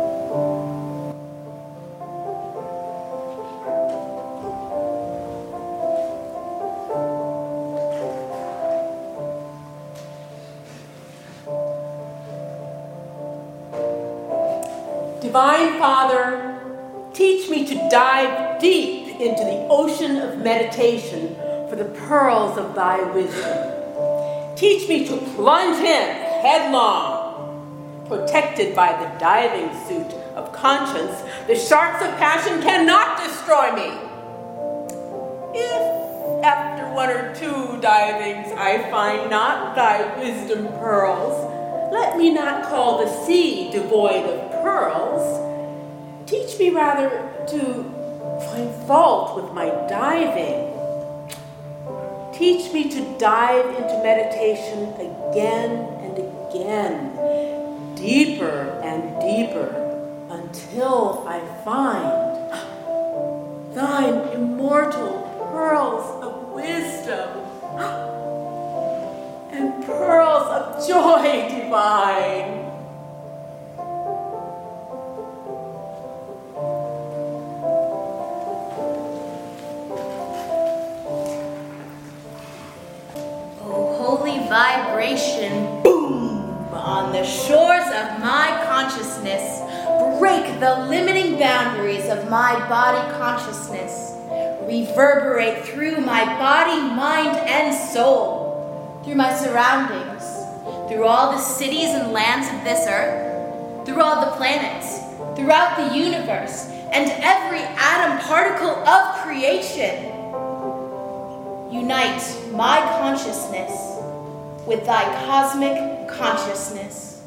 Divine Father, teach me to dive deep into the ocean of meditation for the pearls of thy wisdom. Teach me to plunge in headlong. Protected by the diving suit of conscience, the sharks of passion cannot destroy me. If after one or two divings I find not thy wisdom pearls, let me not call the sea devoid of pearls. Teach me rather to find fault with my diving. Teach me to dive into meditation again and again, deeper and deeper, until I find thine immortal pearls of wisdom and pearls of joy divine. Vibration, boom, on the shores of my consciousness. Break the limiting boundaries of my body consciousness. Reverberate through my body, mind, and soul. Through my surroundings. Through all the cities and lands of this earth. Through all the planets. Throughout the universe. And every atom particle of creation. Unite my consciousness with thy cosmic consciousness.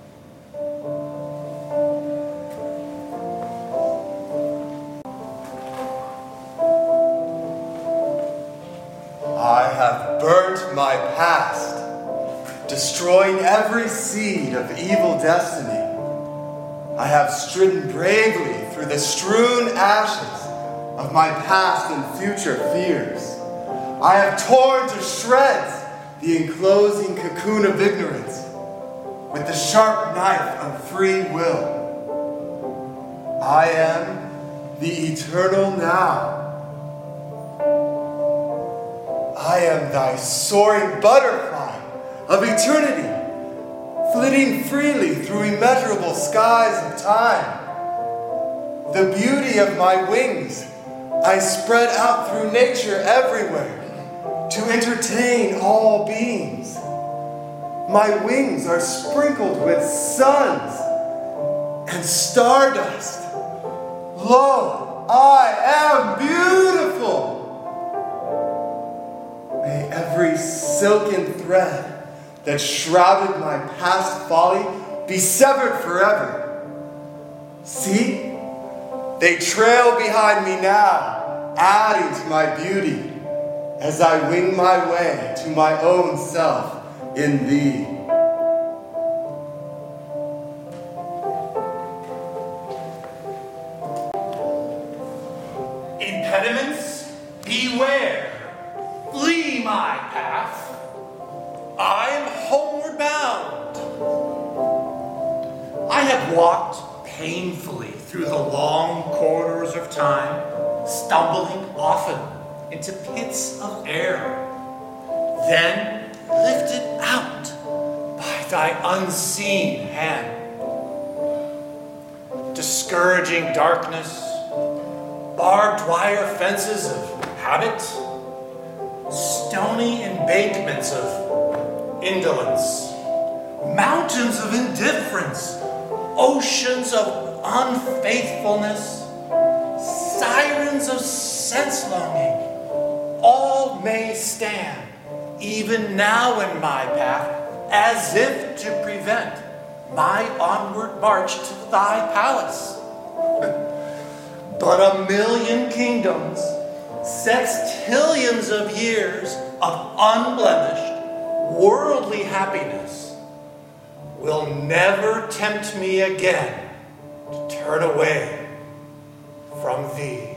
I have burnt my past, destroying every seed of evil destiny. I have stridden bravely through the strewn ashes of my past and future fears. I have torn to shreds the enclosing cocoon of ignorance with the sharp knife of free will. I am the eternal now. I am thy soaring butterfly of eternity, flitting freely through immeasurable skies of time. The beauty of my wings I spread out through nature everywhere, to entertain all beings. My wings are sprinkled with suns and stardust. Lo, I am beautiful. May every silken thread that shrouded my past folly be severed forever. See, they trail behind me now, adding to my beauty, as I wing my way to my own self in thee. Impediments, beware. Flee my path. I am homeward bound. I have walked painfully through the long corridors of time, stumbling often into pits of air, then lifted out by thy unseen hand. Discouraging darkness, barbed wire fences of habit, stony embankments of indolence, mountains of indifference, oceans of unfaithfulness, sirens of sense longing, all may stand, even now in my path, as if to prevent my onward march to thy palace. but 1,000,000 kingdoms, sextillions of years of unblemished worldly happiness will never tempt me again to turn away from thee.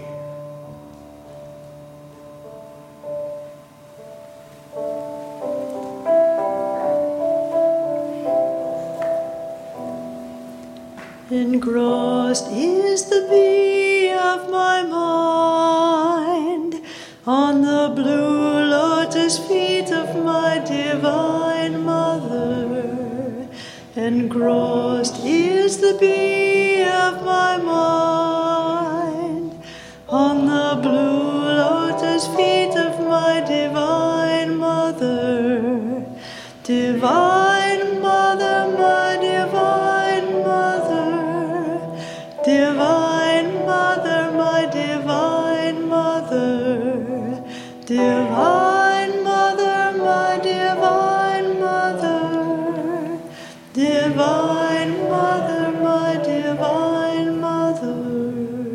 Engrossed is the bee of my mind on the blue lotus feet of my divine mother. Engrossed is the bee of my mind on the blue lotus feet of my divine mother. Divine mother, my divine mother. Divine mother, my divine mother. Divine mother, my divine mother. Divine mother, my divine mother.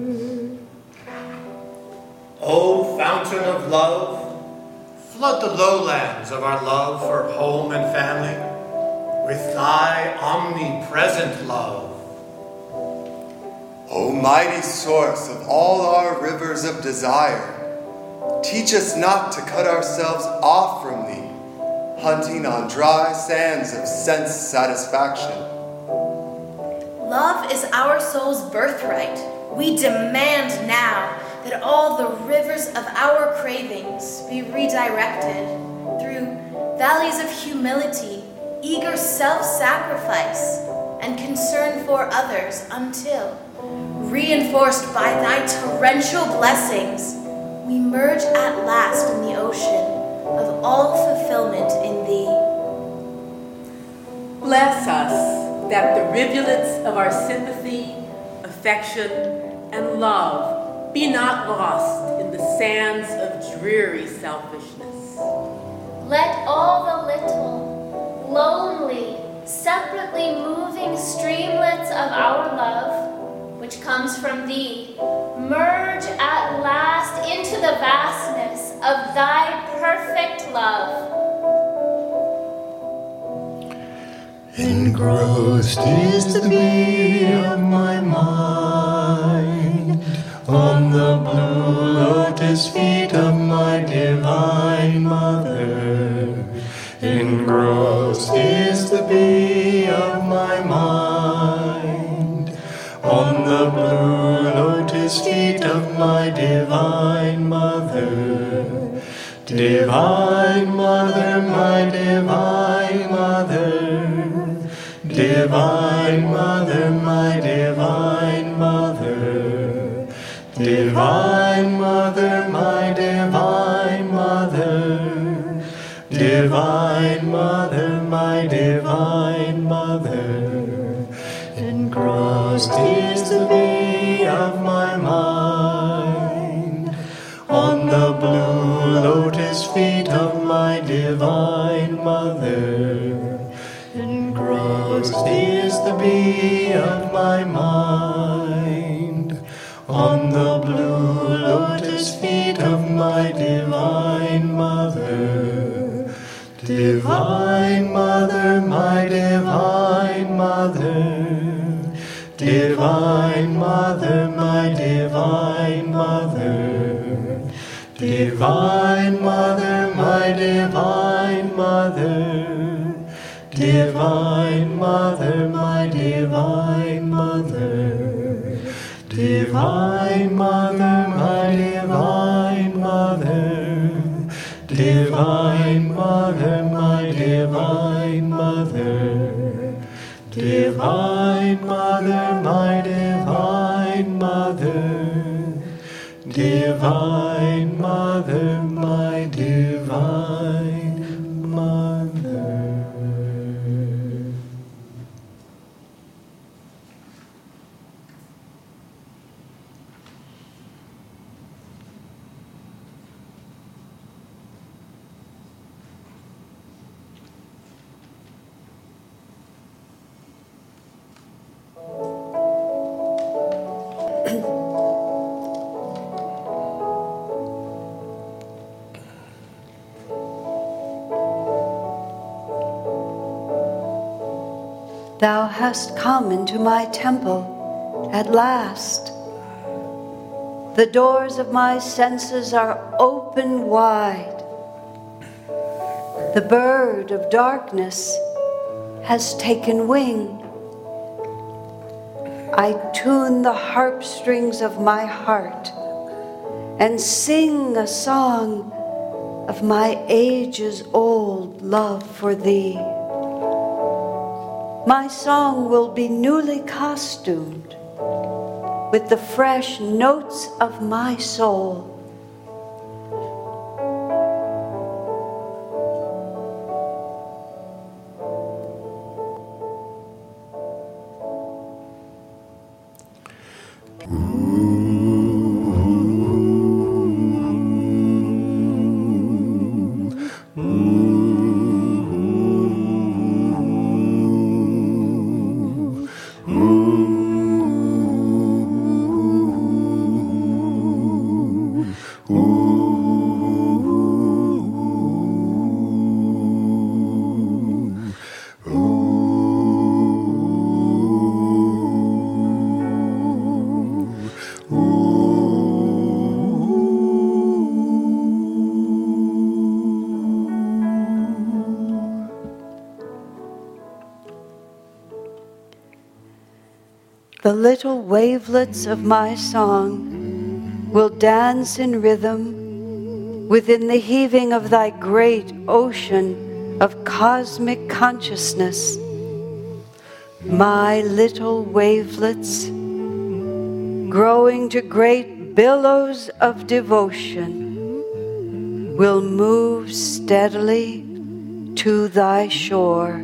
O fountain of love, flood the lowlands of our love for home and family with thy omnipresent love. O mighty source of all our rivers of desire, teach us not to cut ourselves off from thee, hunting on dry sands of sense satisfaction. Love is our soul's birthright. We demand now that all the rivers of our cravings be redirected through valleys of humility, eager self-sacrifice, and concern for others until, reinforced by thy torrential blessings, we merge at last in the ocean of all fulfillment in thee. Bless us that the rivulets of our sympathy, affection, and love be not lost in the sands of dreary selfishness. Let all the little, lonely, separately moving streamlets of our love, which comes from thee, merge at last into the vastness of thy perfect love. Engrossed is the bee of my mind on the blue lotus feet of my divine mother. Engrossed is the bee of my mind on the blue lotus feet of my divine mother. Divine mother, my divine mother. Divine mother, my divine mother. Divine mother, my divine mother. Divine mother, my divine mother. Engrossed is the bee of my mind on the blue lotus feet of my divine mother. Engrossed is the bee of my mind on the blue lotus feet of my divine mother. Divine mother, my divine mother. Divine mother, my divine mother. Divine mother, my divine mother. Divine mother, my divine mother. Divine mother, my divine mother. Divine mother, my divine mother. Divine mother, my divine mother. Divine mother, my divine mother. Thou hast come into my temple at last. The doors of my senses are open wide. The bird of darkness has taken wing. I tune the harp strings of my heart and sing a song of my ages-old love for thee. My song will be newly costumed with the fresh notes of my soul. The little wavelets of my song will dance in rhythm within the heaving of thy great ocean of cosmic consciousness. My little wavelets, growing to great billows of devotion, will move steadily to thy shore.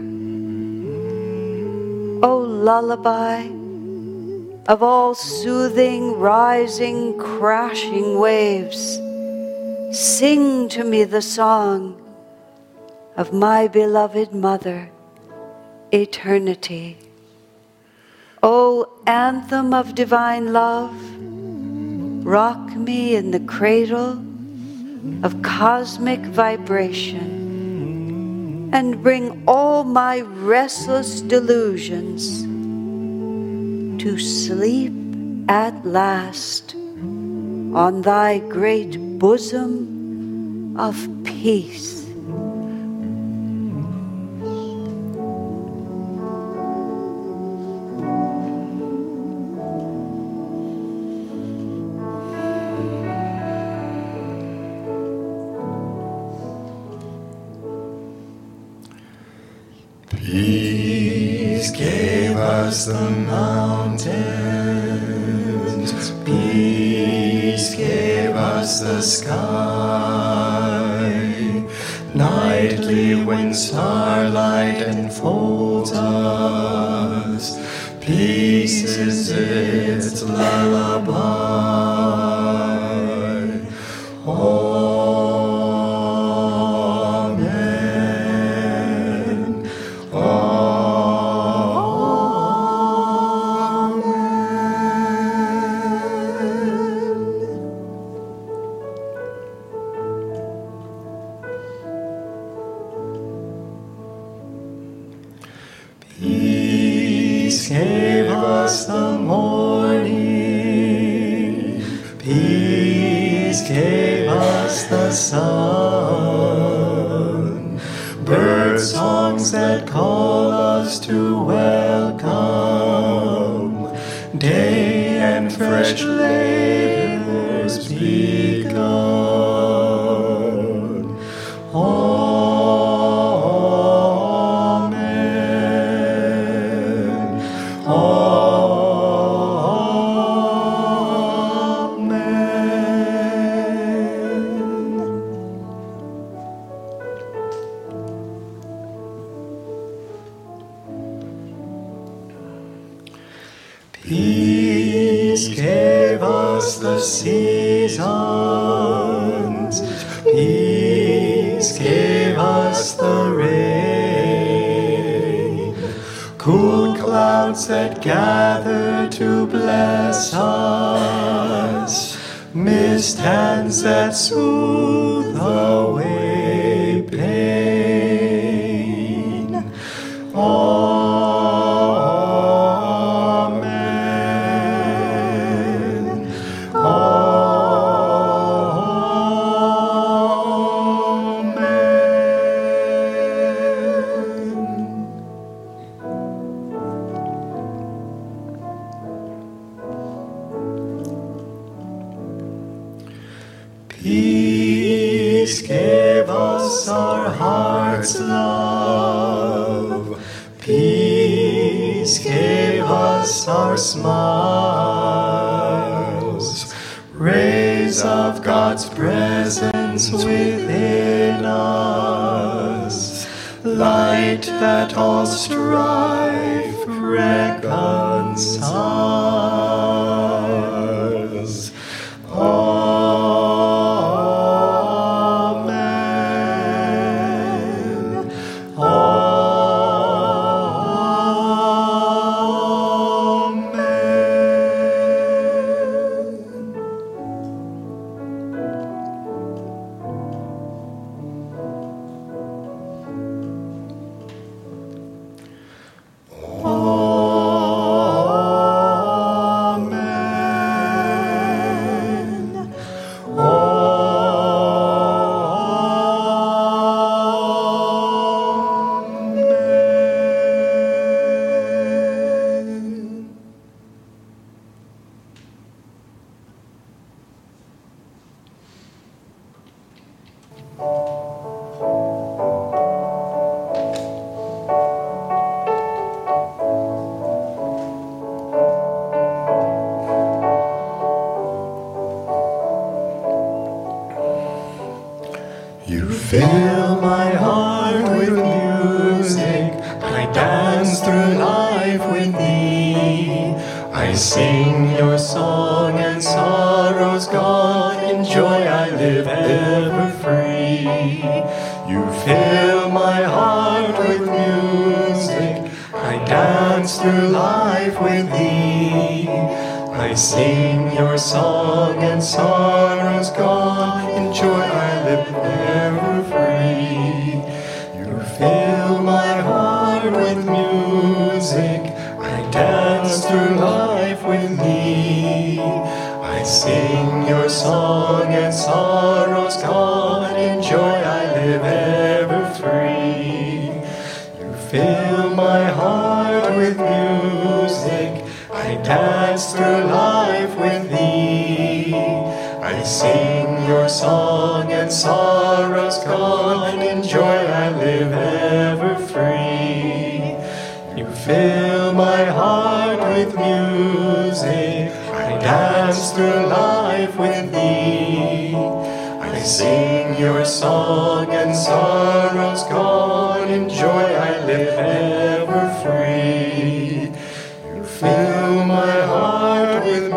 O lullaby of all soothing, rising, crashing waves, sing to me the song of my beloved mother, eternity. O anthem of divine love, rock me in the cradle of cosmic vibration and bring all my restless delusions to sleep at last on thy great bosom of peace. Peace gave us the mountains, peace gave us the sky. Nightly when starlight enfolds us, peace is its lullaby. Peace gave us the morning, peace gave us the sun, bird songs that call us to welcome day and fresh labors begun. Peace gave us the seasons, peace gave us the rain, cool clouds that gather to bless us, mist hands that soothe away pain. Amen. Peace give us our heart's love. Peace give us our smiles. Rays of God's presence within us. Light that all strife reconciles. Amen. You fill my heart with music, I dance through life with thee. I sing your song and sorrow's gone, in joy I live ever free. You fill my heart with music, I dance through life with thee. I sing your song and sorrow's gone, in joy I live ever free. You fill my heart with music, I dance through life with thee. I sing your song and sorrow's gone, in joy I live ever free. You fill my heart with music, I dance through life with thee. I sing your song and sorrow's gone, in joy I live ever free. You fill my heart with music, I dance through life with thee. I sing your song and sorrow's gone, in joy I live ever free. You fill my heart with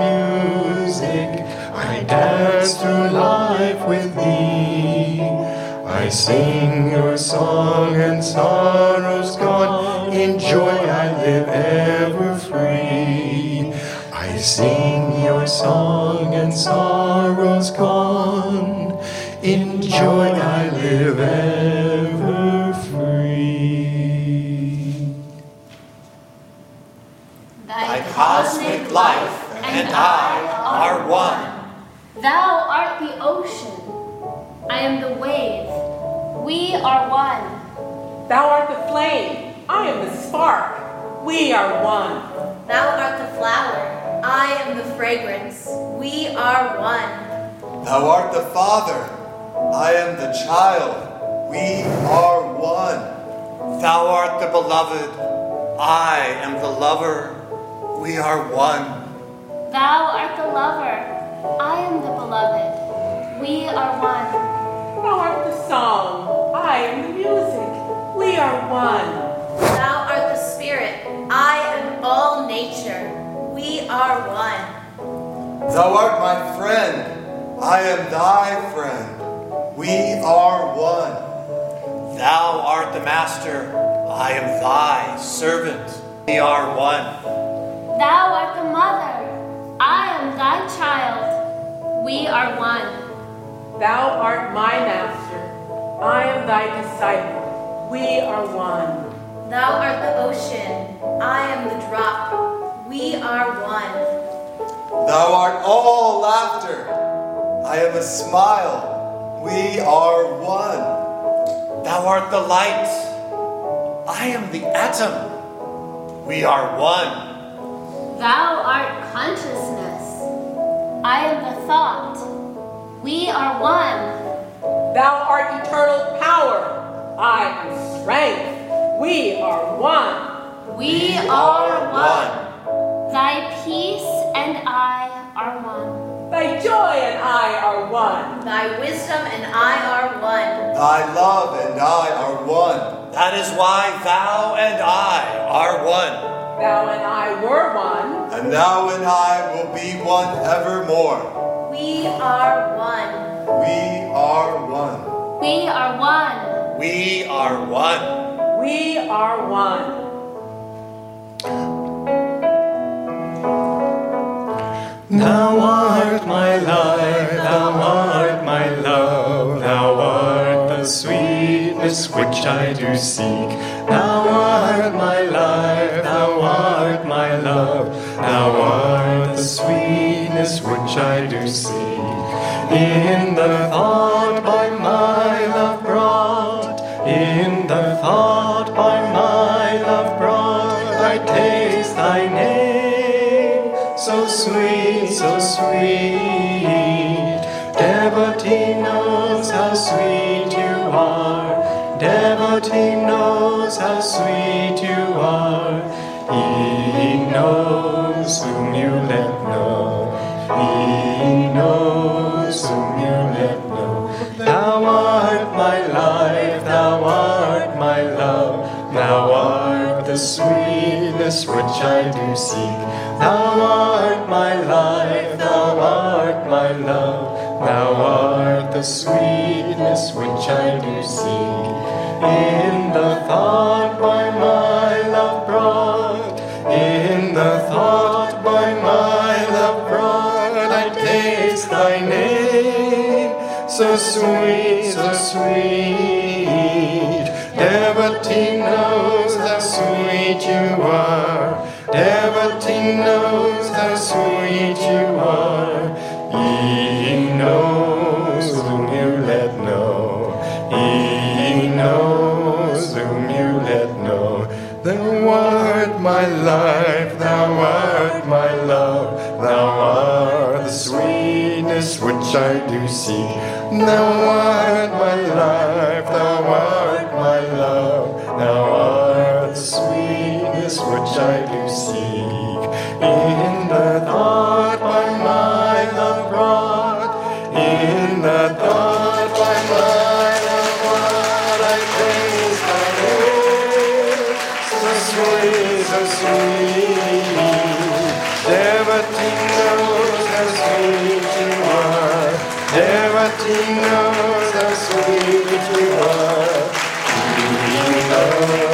music, I dance through life with thee. I sing your song and sorrow's gone, in joy I live ever free. I sing your song and sorrow's gone, in joy I live ever free. Thy cosmic life and I are one. Thou art the ocean, I am the wave, we are one. Thou art the flame, I am the spark, we are one. Thou art the flower, I am the fragrance, we are one. Thou art the Father, I am the child, we are one. Thou art the beloved, I am the lover, we are one. Thou art the lover, I am the beloved, we are one. Thou art the song, I am the music, we are one. Thou art the spirit, I am all nature, we are one. Thou art my friend, I am thy friend, we are one. Thou art the master, I am thy servant, we are one. Thou art the mother, I am thy child, we are one. Thou art my master, I am thy disciple, we are one. Thou art the ocean, I am the drop, we are one. Thou art all laughter, I am a smile, we are one. Thou art the light, I am the atom, we are one. Thou art consciousness, I am the thought, We are one. Thou art eternal power. I am strength. We are one. We are one. Thy peace and I are one. Thy joy and I are one. Thy wisdom and I are one. Thy love and I are one. That is why thou and I are one. Thou and I were one. And thou and I will be one evermore. We are one. We are one. We are one. We are one. We are one. Thou art my life, thou art my love, thou art the sweetness which I do seek. Thou art my life, thou art my love, thou art the sweetness which I do seek. In the thought by my love brought, in the thought by my love brought, I taste thy name, so sweet, so sweet. Devotee knows how sweet you are, devotee knows how sweet you are. He knows whom you let know, he knows whom you let know. Thou art my life, thou art my love, thou art the sweetness which I do seek. Thou art my life, thou art my love, thou art the sweetness which I do seek. In the thought by my love brought, in the thought by my love brought, I taste thy name, so sweet, so sweet. Devotee knows how sweet you are, devotee knows how sweet you are. He knows whom you let know, he knows whom you let know. Thou art my life, thou art my love, thou art the sweetness which I do seek. Thou art my life, thou art my love, thou art the sweetness which I do seek. In the thought by my love brought, in the thought by my love brought, I taste thy name, so sweet, so sweet. Devotee knows how sweet you are, devotee knows how sweet you are. He knows